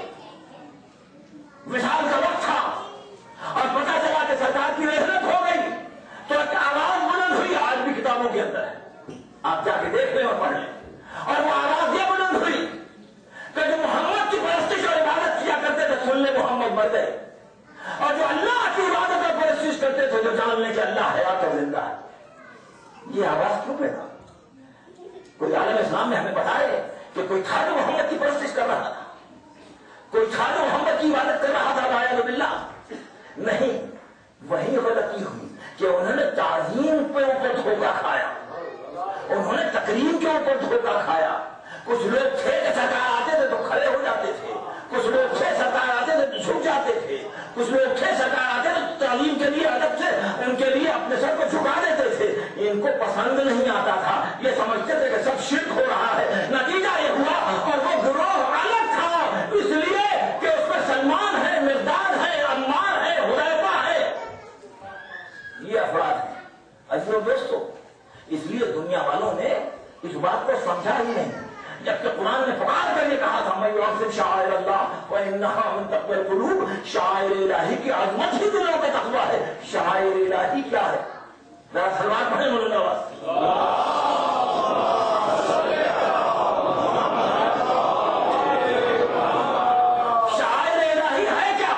Speaker 1: وصال کا وقت تھا اور پتہ چلا کہ سرکار کی رحلت ہو گئی، تو ایک آواز بلند ہوئی، آج بھی کتابوں کے اندر ہے، آپ جا کے دیکھ لیں اور پڑھ لیں، اور وہ آواز یہ بلند ہوئی کہ جو محمد کی پرستش اور عبادت کیا کرتے تھے سن لے محمد مر گئے، اور جو اللہ کی عبادت اور پرستش کرتے تھے جو جان لیں کہ اللہ حیات اور زندہ ہے۔ یہ آواز کیوں پیدا؟ کوئی عالم اسلام نے ہمیں بتائے کہ کوئی تھا جو محمد کی پرستش کر رہا تھا، کوئی تھا جو محمد کی عبادت کر رہا تھا، والعیاذ باللہ؟ نہیں، وہی غلطی ہوئی کہ انہوں نے تعظیم پہ اوپر دھوکہ کھایا، انہوں نے تکریم کے اوپر دھوکہ کھایا۔ کچھ لوگ تھے کہ سرکار آتے تھے تو کھڑے ہو جاتے تھے، کچھ لوگ تھے سرکار آتے تھے تو جھک جاتے تھے، کچھ لوگ تھے سرکار آتے تھے تو تعلیم کے لیے ادب سے ان کے لیے اپنے سر کو جھکا دیتے تھے۔ ان کو پسند نہیں آتا تھا، یہ سمجھتے تھے کہ سب شرک ہو رہا ہے۔ نتیجہ یہ ہوا اور وہ گروہ الگ تھا اس لیے کہ اس میں سلمان ہے، مقداد ہے، عمار ہے، حذیفہ ہے، یہ افراد ہیں۔ عزیزو دوستو، اس لیے دنیا والوں نے اس بات کو سمجھا ہی نہیں، جبکہ قرآن نے پکار کر یہ کہا تھا من یعظم شعائر اللہ فإنہا من تقوی القلوب۔ شعائر الہی کی عظمت ہی دلوں کا تقویٰ ہے۔ شعائر الہی کیا ہے؟ ذرا سلوات پڑھیں مولانا نواز۔ شعائر الہی ہے کیا؟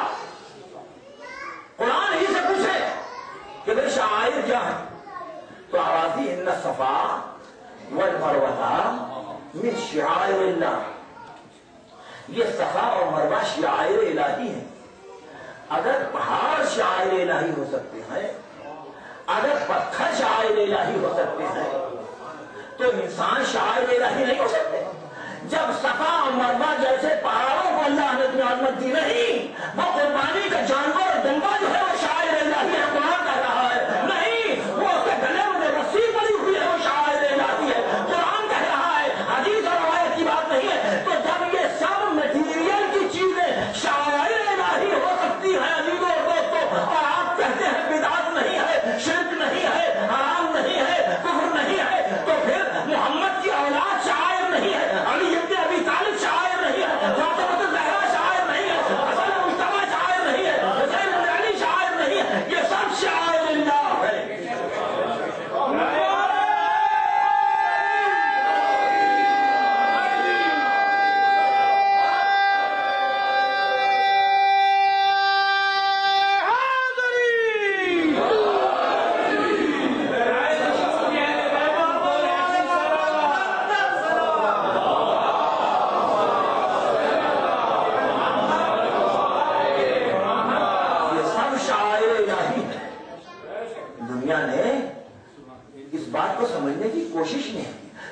Speaker 1: قرآن ہی سے پوچھے کہ بھئی شعائر کیا ہے؟ تو آوازی ان الصفا والمروہ من شعائر اللہ، یہ صفا اور مروہ شعائر الہی ہیں۔ اگر پہاڑ شعائر الہی ہو سکتے ہیں، اگر پتھر شعائر الہی ہو سکتے ہیں، تو انسان شعائر الہی نہیں ہو سکتے؟ جب صفا اور مروہ جیسے پہاڑوں کو اللہ نے اتنی عظمت دی نہیں، وہ قربانی کا جانور اور دمبا جو ہے وہ شعائر الہی ہے، قرآن کہہ رہا ہے نہیں، وہ اس کے گلے میں رسی پڑی ہوئی ہے، وہ شعائر الہی ہے، قرآن کہہ رہا ہے، حدیث اور روایت کی بات نہیں ہے۔ تو جب یہ سب مٹیریل کی چیزیں شعائر الہی ہو سکتی ہیں عزیزوں اور دوستوں، اور آپ کہتے ہیں بدعت نہیں ہے، شرک نہیں ہے، حرام نہیں ہے، کفر نہیں ہے، تو پھر محمد کی اولاد شعائر نہیں ہے، علی ابن ابی طالب شعائر نہیں ہے، فاطمہ الزہرا شعائر نہیں ہے، حسن مجتبی شعائر نہیں ہے، حسین بن علی شعائر نہیں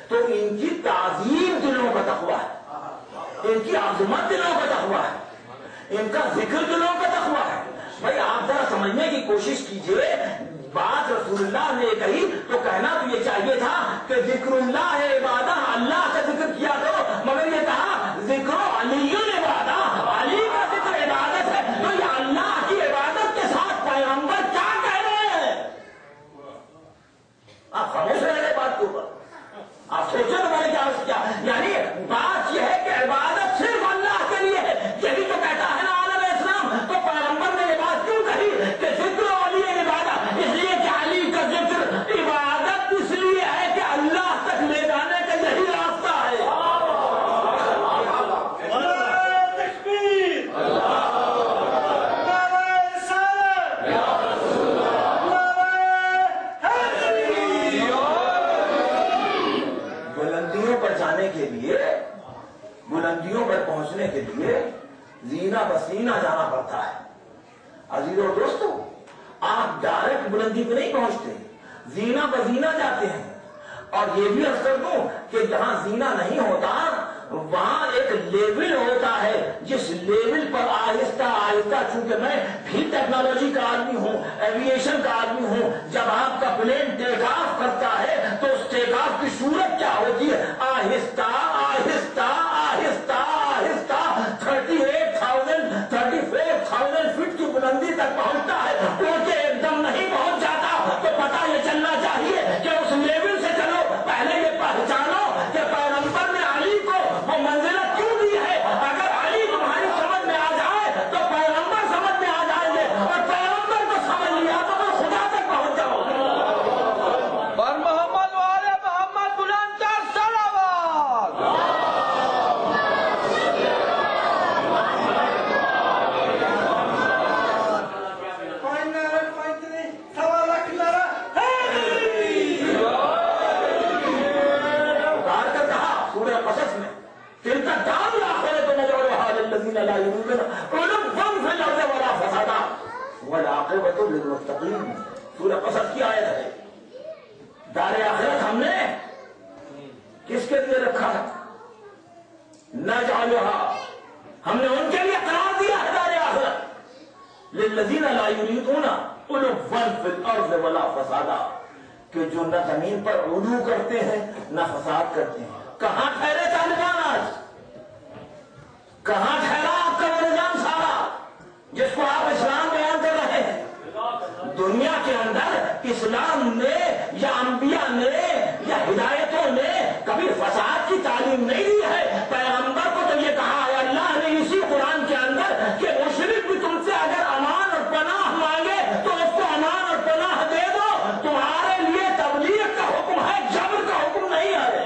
Speaker 1: تو ان کی تعظیم دلوں کا تقویٰ ہے، ان کی عظمت دلوں کا تقویٰ ہے، ان کا ذکر دلوں کا تقویٰ ہے۔ بھائی آپ ذرا سمجھنے کی کوشش کیجئے، بات رسول اللہ نے کہی تو کہنا تو یہ چاہیے تھا کہ ذکر اللہ ہے عبادہ، اللہ کا ذکر کیا کرو، مگر یہ کہا ذکر علی عبادہ، علی کا ذکر عبادت ہے۔ تو یہ اللہ کی عبادت کے ساتھ پیغمبر کیا کہہ رہے ہیں؟ آپ خاموش رہ رہے بات کے اوپر، آپ سوچیں تو میں نے کیا، یعنی بات یہ ہے کہ عبادت صرف اللہ کے لیے ہے، یہی تو کہتا ہے نا عالم اسلام۔ تو پیغمبر نے یہ بات کیوں کہی کہ ذکر علی عبادت؟ اس لیے کہ علی کا ذکر عبادت اس لیے ہے کہ اللہ تک لے جانے کا یہی راستہ ہے۔ بلندیوں پر جانے کے لیے، بلندیوں پر پہنچنے کے لیے زینہ بسینہ جانا پڑتا ہے۔ عزیزو اور دوستو، آپ ڈائریکٹ بلندی پہ نہیں پہنچتے، زینہ بزینہ جاتے ہیں۔ اور یہ بھی عرض کر دوں کہ جہاں زینہ نہیں ہوتا وہاں ایک لیول ہوتا ہے، جس لیول پر آہستہ آہستہ، چونکہ میں بھی ٹیکنالوجی کا آدمی ہوں، ایویشن کا آدمی ہوں، جب آپ کا پلین ٹیک آف کرتا ہے تو اس ٹیک آف کی صورت کیا ہوتی ہے؟ آہستہ آہستہ آہستہ آہستہ 38,000 34,000 فٹ کی بلندی تک پہنچتا ہے، کیونکہ ایک دم نہیں پہنچ جاتا۔ تو پتہ یہ چلنا چاہیے کہ اس لیول سے چلو، پہلے یہ پہچانو کہ پیغمبر نے علی کو وہ منزلت کیوں دی ہے۔ اگر علی تمہاری سمجھ میں آ جائے تو پیغمبر سمجھ میں آ جائیں گے، اور پیغمبر کو سمجھ لیا تو وہ خدا تک پہنچ جاؤ گے۔
Speaker 2: بر محمد والے محمد بلند تر صلوات۔
Speaker 1: والعاقبۃ للمتقین، سورہ قصص کی آیت ہے۔ دار آخرت ہم نے کس کے لیے رکھا ہے؟ نجعلھا، ہم نے ان کے لیے قرار دیا ہے دار آخرت، للذین لا یریدون علوا فی الارض ولا فسادا، کہ جو نہ زمین پر علو کرتے ہیں نہ فساد کرتے ہیں۔ کہاں ٹھہرے طالبان آج؟ کہاں ٹھہرا آپ کا وہ نظام سارا جس کو آپ اسلام بیان کر رہے ہیں؟ دنیا کے اندر اسلام نے یا انبیاء نے یا ہدایتوں نے کبھی فساد کی تعلیم نہیں دی ہے۔ پیغمبر کو تو یہ کہا ہے اللہ نے اسی قرآن کے اندر کہ مشرک بھی تم سے اگر امان اور پناہ مانگے تو اس کو امان اور پناہ دے دو، تمہارے لیے تبلیغ کا حکم ہے، جبر کا حکم نہیں ہے۔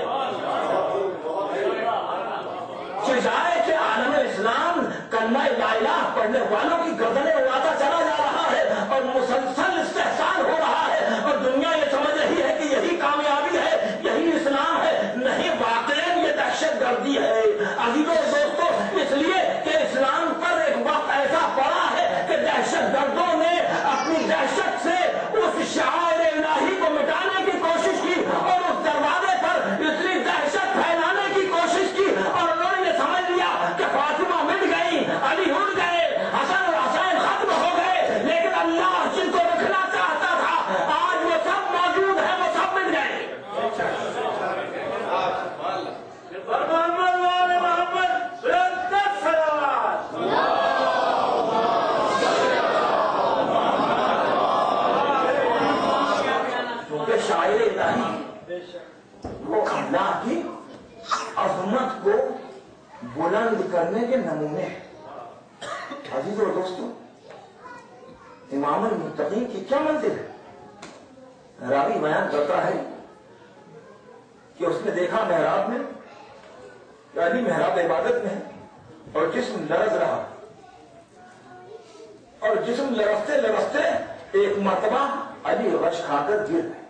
Speaker 1: جائے کہ عالم اسلام کلمہ لا الہ پڑھنے والوں کی گردنیں اڑاتا چلا جا رہا ہے اور مسلسل استحصال ہو رہا ہے، اور دنیا یہ سمجھ رہی ہے کہ یہی کامیابی ہے، یہی اسلام ہے۔ نہیں، واقعی یہ دہشت گردی ہے عزیزوں اور دوستوں، اس لیے کہ اسلام پر ایک وقت ایسا پڑا ہے کہ دہشت گردوں نے اپنی دہشت سے اس شعائر الہی کو مٹانے کی کوشش کی اور اس دروازے پر اتنی دہشت پھیلانے کی کوشش کی، اور انہوں نے یہ سمجھ لیا کہ فاطمہ مٹ گئی، علی اڑ گئے، حسن اور حسین ختم ہو گئے، لیکن اللہ جن کو رکھنا چاہتا تھا آج وہ سب موجود ہیں، وہ سب مٹ گئے۔
Speaker 2: محمد والے محمد بلند تر صلوات۔
Speaker 1: کیونکہ شاعر الہی وہ اللہ کی عظمت کو بلند کرنے کے نمونے ہیں۔ عزیزوں اور دوستوں، امام المتقین کی کیا منزل ہے؟ راوی بیان کرتا ہے کہ اس نے دیکھا محراب میں، یعنی محراب عبادت میں ہے، اور جسم لرز رہا، اور جسم لرزتے لرزتے ایک مرتبہ علی غش کھا کر گر گئے۔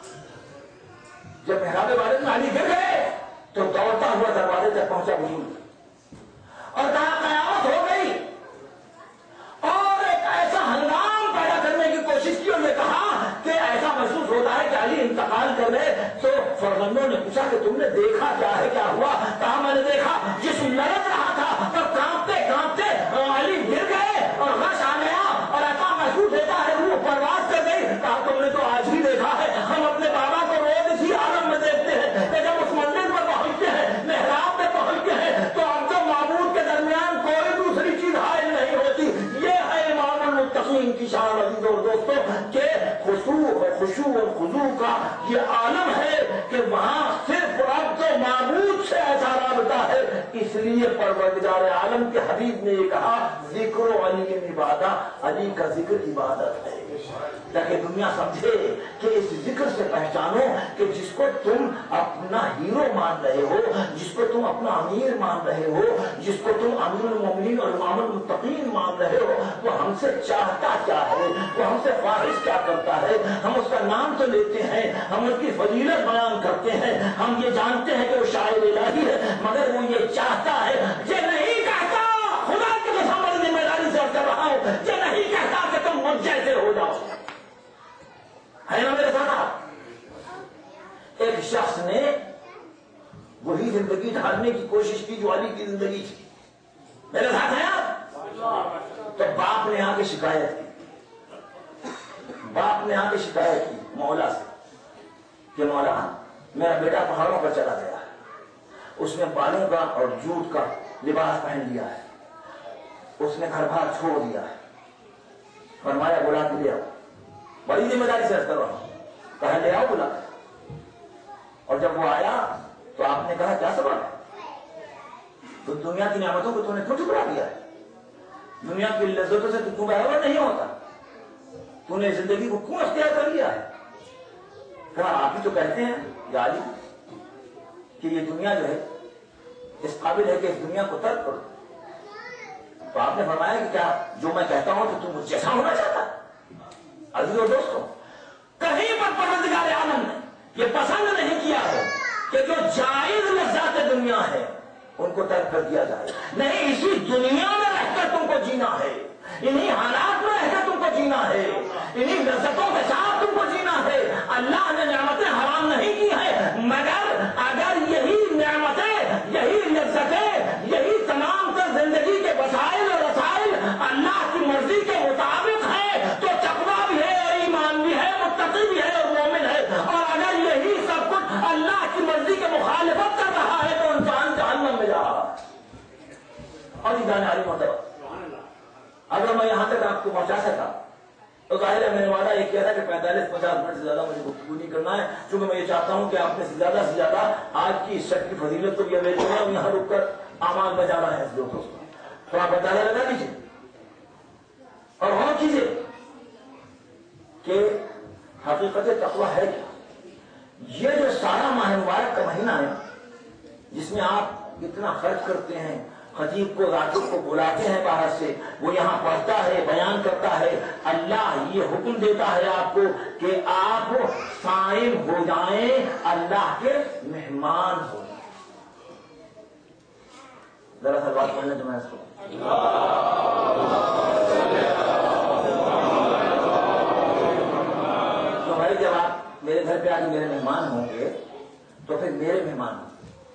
Speaker 1: جب محراب عبادت میں علی گر گئے تو دوڑتا ہوا دروازے تک پہنچا بزرگ اور کہا قیامت ہو گئی، اور ایک ایسا ہنگام پیدا کرنے کی کوشش کی، اور یہ کہا کہ ایسا محسوس ہوتا ہے کہ علی انتقال کر گئے۔ تو فرزندوں نے پوچھا کہ تم نے کہ دیکھا کیا ہے، کیا ہوا؟ کہا میں نے دیکھا جسم لڑک رہا تھا اور کانپتے کانپتے علی گر گئے اور غش آ گیا اور ایسا محسوس ہوتا ہے وہ پرواز کر گئی۔ کہا تم نے تو آج ہی دیکھا ہے، ہم اپنے بابا کو روز اسی عالم میں دیکھتے ہیں کہ جب اس منزل پر پہنچتے ہیں، محراب میں پہنچتے ہیں تو اب تو معبود کے درمیان کوئی دوسری چیز حائل نہیں ہوتی۔ یہ ہے امام المتقین کی شان عزیزوں اور دوستوں کہ خشوع اور خضوع کا یہ عالم ہے کہ وہاں صرف رب تو معبود سے ایسا رابطہ ہے۔ اس لیے پروردگار عالم کے حبیب نے یہ کہا ذکر علی عبادت، علی کا ذکر عبادت ہے، تاکہ دنیا سمجھے کہ اس ذکر سے پہچانو کہ جس کو تم اپنا ہیرو مان رہے ہو، جس کو تم اپنا امیر مان رہے ہو، جس کو تم امیر المومنین اور امام المتقین مان رہے ہو، وہ ہم سے چاہتا کیا ہے، وہ ہم سے خواہش کیا کرتا ہے۔ ہم اس کا نام تو لیتے ہیں، ہم اس کی فضیلت بیان کرتے ہیں، ہم یہ جانتے ہیں کہ وہ شاعر الہی ہے، مگر وہ یہ چاہتا ہے، یہ نہیں کہتا، خدا کی قسم بڑی ذمہ داری سے کر رہا ہوں، یہ نہیں کہتا کہ تم مجھ جیسے ہو جاؤ۔ ہے نا میرے ساتھ؟ ایک شخص نے وہی زندگی ڈھالنے کی کوشش کی جو علی کی زندگی تھی، میرے ساتھ ہے آپ؟ تو باپ نے آ کے شکایت کی، باپ نے آ کے شکایت کی مولا سے کہ مولا میرا بیٹا پہاڑوں پر چلا گیا ہے، اس نے بالوں کا اور جوٹ کا لباس پہن لیا ہے، اس نے گھر بار چھوڑ دیا ہے۔ فرمایا بلا کے لے آؤ، بڑی ذمہ داری سے کر رہا ہوں، کہا لے آؤ بلا کے۔ اور جب وہ آیا تو آپ نے کہا کیا سبب ہے؟ تو دنیا کی نعمتوں کو تو نے کیوں ٹھکرا دیا ہے؟ دنیا کی لذتوں سے تو کیوں برابر نہیں ہوتا؟ تو نے زندگی کو کیوں اختیار کر لیا ہے؟ کہا آپ ہی تو کہتے ہیں یا علی کہ یہ دنیا جو ہے اس قابل ہے کہ اس دنیا کو ترک کرو۔ تو آپ نے فرمایا کہ کیا جو میں کہتا ہوں تو تم مجھ جیسا ہونا چاہتا؟ عزیزوں دوستوں، کہیں پر پروردگار عالم نے یہ پسند نہیں کیا ہے کہ جو جائز لذات دنیا ہے ان کو ترک کر دیا جائے، نہیں، اسی دنیا میں رہ کر تم کو جینا ہے، انہی حالات میں رہ کر تم کو جینا ہے، انہی لذتوں کے ساتھ تم کو جینا ہے۔ اللہ نے نعمتیں حرام نہیں کی ہیں، مگر اگر یہی نعمتیں، یہی لذتیں، یہی تمام تر زندگی کے وسائل اور رسائل اللہ کی مرضی کے مطابق ہے تو تقویٰ بھی ہے اور ایمان بھی ہے، متقی بھی ہے اور مومن ہے، اور اگر یہی سب کچھ اللہ کی مرضی کے مخالفت کر رہا ہے تو انسان جہنم میں جا رہا ہے۔ اور اگر میں یہاں تک آپ کو پہنچا سکا تو ظاہر ہے میں نے وعدہ یہ کیا تھا کہ 45-50 منٹ سے زیادہ مجھے گفتگو نہیں کرنا ہے، چونکہ میں یہ چاہتا ہوں کہ آپ نے زیادہ سے زیادہ آج کی اس شک کی فضیلت کو بھی اویل کرنا ہے، یہاں رک کر اعمال بجانا ہے دوستوں کو، تو آپ اندازہ لگا لیجیے اور غور کیجیے کہ حقیقت تقویٰ ہے کیا۔ یہ جو سارا ماہ مبارک کا مہینہ ہے جس میں آپ اتنا خرچ کرتے ہیں، خطیب کو ذاکر کو بلاتے ہیں باہر سے، وہ یہاں پڑھتا ہے، بیان کرتا ہے، اللہ یہ حکم دیتا ہے آپ کو کہ آپ صائم ہو جائیں، اللہ کے مہمان ہو جائیں۔ ذرا سا بات پڑھنے تو میں اس کو تو بھائی جب آپ میرے گھر پہ آج میرے مہمان ہوں گے تو پھر میرے مہمان ہوں گے،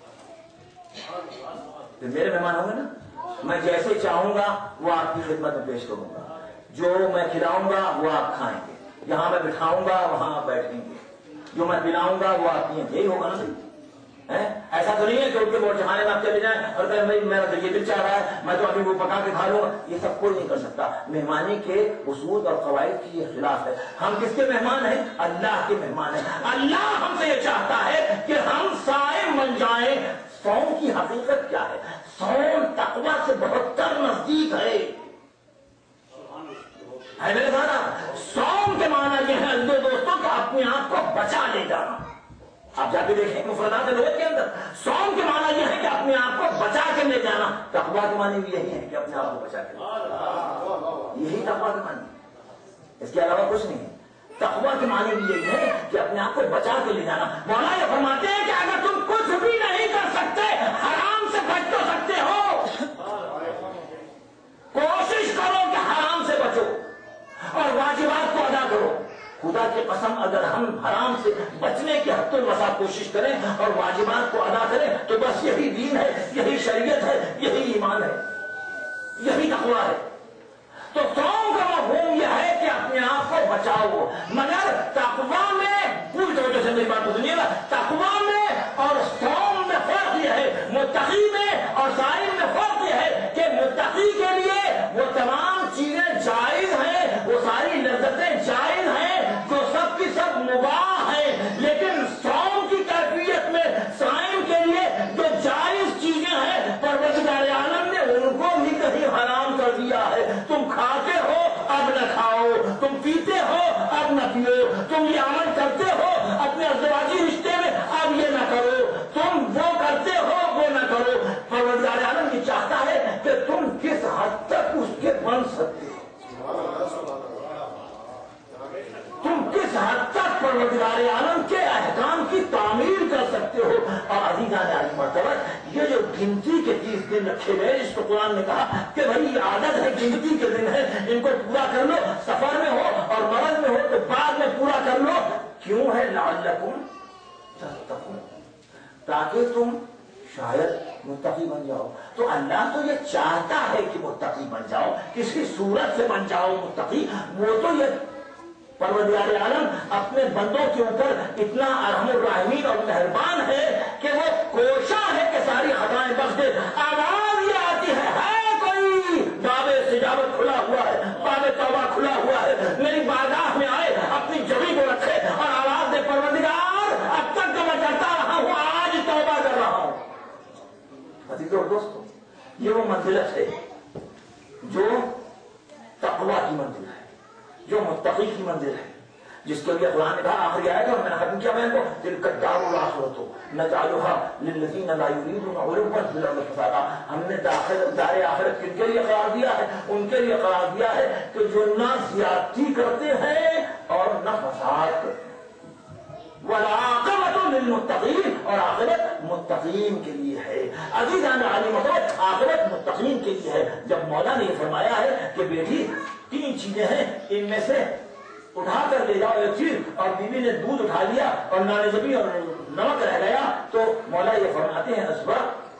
Speaker 1: میرے مہمان ہوں گے نا، میں جیسے چاہوں گا وہ آپ کی خدمت میں پیش کروں گا، جو میں کھلاؤں گا وہ آپ کھائیں گے، جہاں میں بٹھاؤں گا وہاں آپ بیٹھیں گے، جو میں پلاؤں گا وہ آپ پیئیں گے، یہی ہوگا نا بھائی؟ ایسا تو نہیں ہے کہ ان کے بہت چڑھانے میں آپ چلے جائیں اور کہیں بھائی میرا تو یہ دل چاہ رہا ہے میں تو ابھی وہ پکا کے کھا لوں گا، یہ سب کوئی نہیں کر سکتا۔ مہمانی کے اصول اور قواعد کی یہ خلاف ہے۔ ہم کس کے مہمان ہیں؟ اللہ کے مہمان ہیں۔ اللہ ہم سے یہ چاہتا ہے کہ ہم صائم بن جائیں۔ صوم کی حقیقت کیا ہے؟ صوم تقویٰ سے بہت تر نزدیک ہے میرے ساتھ۔ صوم کے معنی یہ ہے دوستوں کہ اپنے آپ کو بچا لے جانا۔ آپ جا کے دیکھیں مفردات لغت کے اندر صوم کے معنی یہ ہے کہ اپنے آپ کو بچا کے لے جانا، تقویٰ کے معنی بھی یہی ہے کہ اپنے آپ کو بچا کے لے جانا، یہی تقویٰ کے معنی، اس کے علاوہ کچھ نہیں ہے۔ تقویٰ کے معنی بھی یہی ہے کہ اپنے آپ کو بچا کے لے جانا۔ مولا یہ فرماتے ہیں کہ اگر تم کچھ بھی نہیں کر سکتے، حرام سے بچ تو سکتے ہو، کوشش کرو کہ حرام سے بچو اور واجبات کو ادا کرو۔ خدا کی قسم اگر ہم حرام سے بچنے کی حد الوسع کوشش کریں اور واجبات کو ادا کریں تو بس یہی دین ہے، یہی شریعت ہے، یہی ایمان ہے، یہی تقویٰ ہے۔ تو صوم کا مفہوم یہ ہے کہ اپنے آپ کو بچاؤ، مگر تقویٰ میں پوری توجہ سے میری بات کو سنیے گا، تقویٰ میں اور صوم میں فرق یہ ہے، متقی میں اور صائم میں فرق یہ ہے کہ متقی کے لیے وہ تمام چیزیں جائز ہیں، وہ ساری لذتیں جائز ہیں جو سب کی سب مباح ہیں، لیکن صوم کی کیفیت میں صائم کے لیے جو جائز چیزیں ہیں پروردگار عالم نے ان کو بھی کہیں حرام کر دیا ہے۔ تم کھاتے ہو اب نہ کھاؤ، تم پیتے ہو اب نہ پیو، تم یہ عمل کرتے ہو اپنے ازدواجی رشتے میں اب یہ نہ کرو، تم وہ کرتے ہو وہ نہ کرو۔ پروردگار عالم یہ چاہتا ہے کہ تم کس حد تک اس کے بن سکتے ہو، تم کس حد تک پروردگار عالم کے احکام کی تعمیل کر سکتے ہو۔ اور عزیزان علی مرتبہ یہ جو گنتی کے 30 دن رکھے گئے، جس کو قرآن نے کہا کہ بھائی یہ عادت ہے، گنتی کے دن ہے، ان کو پورا کر لو، سفر میں ہو اور مرض میں ہو تو بعد میں پورا کر لو۔ کیوں ہے؟ لعلکم تتقون، تاکہ تم شاید متقی بن جاؤ۔ تو اللہ تو یہ چاہتا ہے کہ متقی بن جاؤ، کسی صورت سے بن جاؤ متقی۔ وہ تو یہ پروردگار عالم اپنے بندوں کے اوپر اتنا ارحم الراحمین اور مہربان ہے کہ وہ کوشاں ہے کہ ساری خطائیں بخش دے۔ آواز یہ آتی ہے کوئی باب استجابت کھلا ہوا ہے، باب توبہ کھلا ہوا ہے، میری بارگاہ میں آئے، اپنی جبی کو رکھے اور آواز دے پروردگار اب تک تو میں کرتا رہا ہوں، آج توبہ کر رہا ہوں۔ عزیزو اور دوستو، یہ وہ منزلت ہے جو تقویٰ کی منزل ہے، جو متقی کی منزل ہے، جس کے لیے قرآن نے کہا آخری آیت اور میں نے ختم کیا بیان کو، تلک الدار الآخرۃ نجعلها للذین لا یریدون علوا فی الارض فسادا۔ ہم نے دار آخرت کن کے لیے قرار دیا ہے؟ ان کے لیے قرار دیا ہے کہ جو نہ زیادتی کرتے ہیں اور نہ فساد کرتے ہیں۔ والعاقبۃ للمتقین، اور عاقبت متقین کے لیے ہے۔ عزیزان علی مطلب عاقبت متقین کے لیے ہے۔ جب مولا نے یہ فرمایا ہے کہ بیٹی 3 چیزیں ہیں، ان میں سے اٹھا کر لے جاؤ ایک چیز، اور بیوی نے دودھ اٹھا لیا اور نان زبی اور نمک رہ گیا، تو مولا یہ فرماتے ہیں اس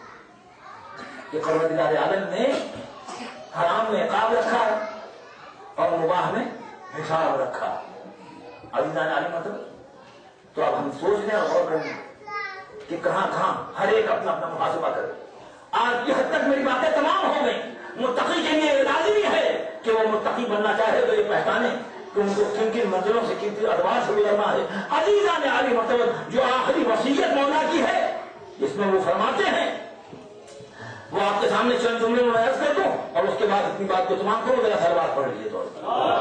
Speaker 1: وقت کہ پروردگار عالم نے حرام میں عقاب رکھا ہے اور مباح میں حساب رکھا۔ عزیزان علی مطلب تو اب ہم سوچ لیں اور غور کریں کہ کہاں کہاں ہر ایک اپنا اپنا محاسبہ کرے۔ آج کی حد تک میری باتیں تمام ہو گئی۔ متقی کے لیے لازمی ہے کہ وہ متقی بننا چاہے تو یہ پہچانے کہ ان کو کن کن منزلوں سے کن کن ادوار سے گزرنا ہے۔ عزیزان علی مطلب جو آخری وصیت مولا کی ہے، جس میں وہ فرماتے ہیں، وہ آپ کے سامنے چند جملے میں عرض کر دوں اور اس کے بعد اپنی بات کو تمام کرو۔ ذرا سلوات پڑھ لیجیے تو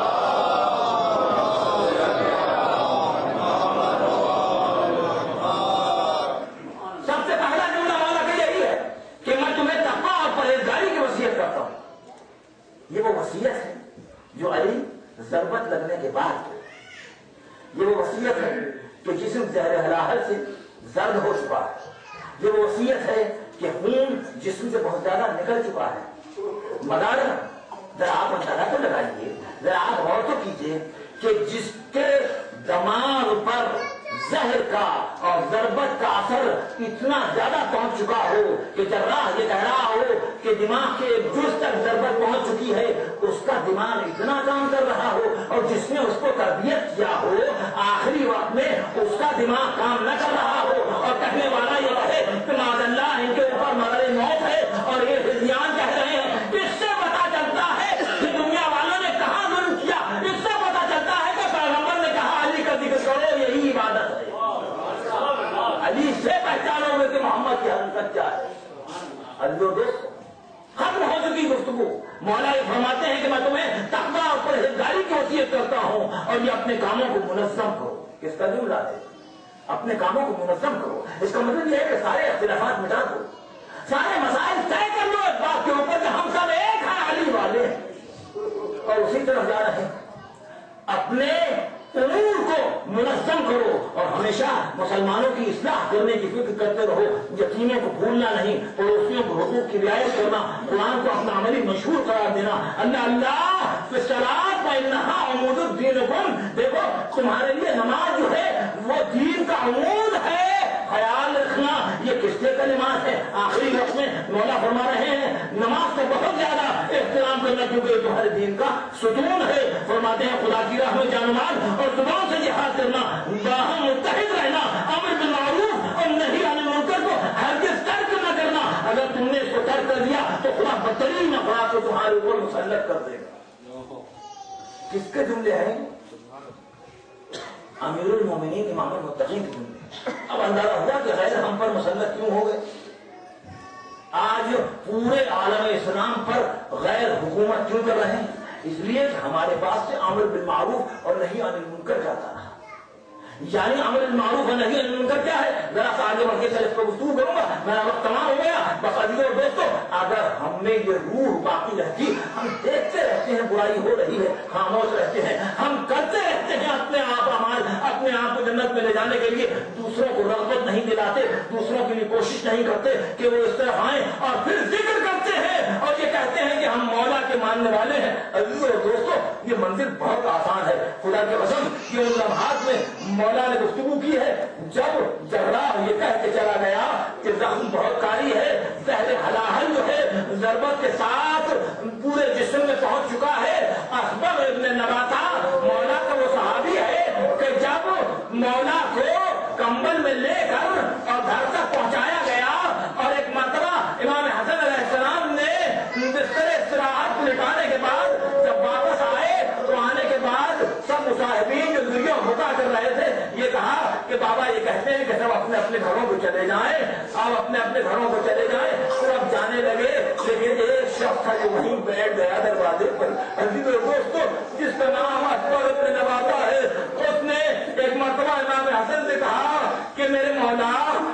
Speaker 1: سب سے پہلا جملہ مولا کا یہی ہے کہ میں تمہیں تقویٰ اور پرہیزگاری کی وصیت کرتا ہوں۔ یہ وہ وصیت ہے جو علی ضربت لگنے کے بعد کی، یہ وہ وصیت ہے کہ جسم زہر حلاحل سے زرد ہو چکا ہے، یہ وہ وصیت ہے کہ خون جسم سے بہت زیادہ نکل چکا ہے۔ مگر ذرا آپ اندازہ تو لگائیے، ذرا آپ غور تو کیجیے کہ جس کے دماغ پر زہر کا اور ضربت کا اثر اتنا زیادہ پہنچ چکا ہو کہ جراح یہ کہہ رہا ہو کہ دماغ کے ایک جز تک ضربت پہنچ چکی ہے، اس کا دماغ اتنا کام کر رہا ہو اور جس نے اس کو تربیت کیا ہو آخری وقت میں اس کا دماغ کام نہ کر رہا ہو اور کہنے والا یہ کہے کہ معاذ اللہ ان کے اوپر مرض موت ہے اور یہ ہذیان کہہ رہے ہیں، اس سے پتا چلتا ہے کہ دنیا والوں نے کہاں ظلم کیا، اس سے پتا چلتا ہے کہ پیغمبر نے کہا علی کا ذکر کرو، یہی عبادت ہے۔ علی سے پہچانو گے کہ محمد کی حقیقت کیا ہے۔ عزیزو دوستو، ختم ہو چکی گفتگو۔ مولا یہ فرماتے ہیں کہ میں تمہیں تقویٰ اور پرہیزگاری کی وصیت کرتا ہوں اور یہ اپنے کاموں کو منظم کرو۔ کس کا جملہ ہے؟ اپنے کاموں کو منظم کرو۔ اس کا مطلب یہ ہے کہ سارے اختلافات مٹا دو، سارے مسائل طے کر لو اس بات کے اوپر کہ ہم سب ایک ہیں، علی والے اور اسی طرف جا رہے ہیں۔ اپنے امور کو منظم کرو اور ہمیشہ مسلمانوں کی اصلاح کرنے کی فکر کرتے رہو، یتیموں کو بھولنا نہیں، پڑوسیوں کو حقوق کی رعایت کرنا، قرآن کو اپنا عملی مشہور قرار دینا۔ اللہ فی الصلاۃ فإنہا عمود الدین، دیکھو تمہارے لیے نماز جو ہے وہ دین کا عمود ہے،
Speaker 3: خیال رکھنا یہ کس کے کلمات ہے؟ آخری وقت میں مولا فرما رہے ہیں نماز سے بہت زیادہ احترام کرنا کیونکہ تمہارے دین کا ستون ہے. فرماتے ہیں خدا کی راہ میں جان مال اور زبان سے جہاد کرنا، باہم متحد رہنا، امر بالمعروف اور نہی عن المنکر کو ہرگز ترک نہ کرنا. اگر تم نے اس کو ترک کر دیا تو خدا بدترین افراد کو تمہارے اوپر مسلط کر دے گا. کس کے جملے ہیں؟ امیر المومنین امام المتقین کے جملے. اب اندازہ ہوا کہ غیر ہم پر مسلط کیوں ہو گئے. آج پورے عالم اسلام پر غیر حکومت کیوں کر رہے ہیں؟ اس لیے کہ ہمارے پاس سے امر بالمعروف اور نہی عن المنکر جاتا رہا. یعنی امر بالمعروف اور نہی عن المنکر کیا ہے؟ ذرا سا آگے بڑھ کے اس پر گفتگو کروں گا، میرا وقت تمام ہو گیا. بس عزیزوں اور دوستوں، اگر ہم میں یہ روح باقی رہتی، ہم دیکھتے رہتے ہیں برائی ہو رہی ہے، خاموش رہتے ہیں، ہم کرتے رہتے ہیں اپنے آپ اعمال، اپنے آپ کو جنت میں لے جانے کے لیے دوسروں کو رغبت نہیں دلاتے، دوسروں کے لیے کوشش نہیں کرتے کہ وہ اس طرف آئیں اور پھر ذکر کرتے ہیں اور یہ کہتے ہیں کہ ہم مولا کے ماننے والے ہیں. عزیزوں اور دوستوں، یہ منزل بہت آسان ہے. خدا کی قسم کہ ان لمحات میں مولا نے گفتگو کی ہے جب جراح یہ کہہ کے چلا گیا کہ زخم بہت کاری ہے، زہر حلاحل جو ہے ضربت کے ساتھ پورے جسم میں پہنچ چکا ہے. اخبر ابن نباتا مولا کا وہ صحابی ہے کہ جب مولا کو کمبل میں لے کر اور گھر تک پہنچایا گیا اور ایک مرتبہ امام حسن علیہ السلام نے بستر استراحت لٹانے کے بعد جب واپس آئے تو آنے کے بعد سب مصاحبین جو دنیا بھوکا کر رہے تھے یہ کہا کہ بابا یہ کہتے ہیں کہ سب اپنے اپنے گھروں کو چلے جائیں، آپ اپنے اپنے گھروں کو چلے جائیں. تو اب جانے لگے لیکن ایک شخص تھا جو وہیں بیٹھ گیا دروازے پر. عزیزو دوستو، جس کا نام اکبر ابن نباتا ہے، اس نے ایک مرتبہ امام حسن سے کہا کہ میرے مولا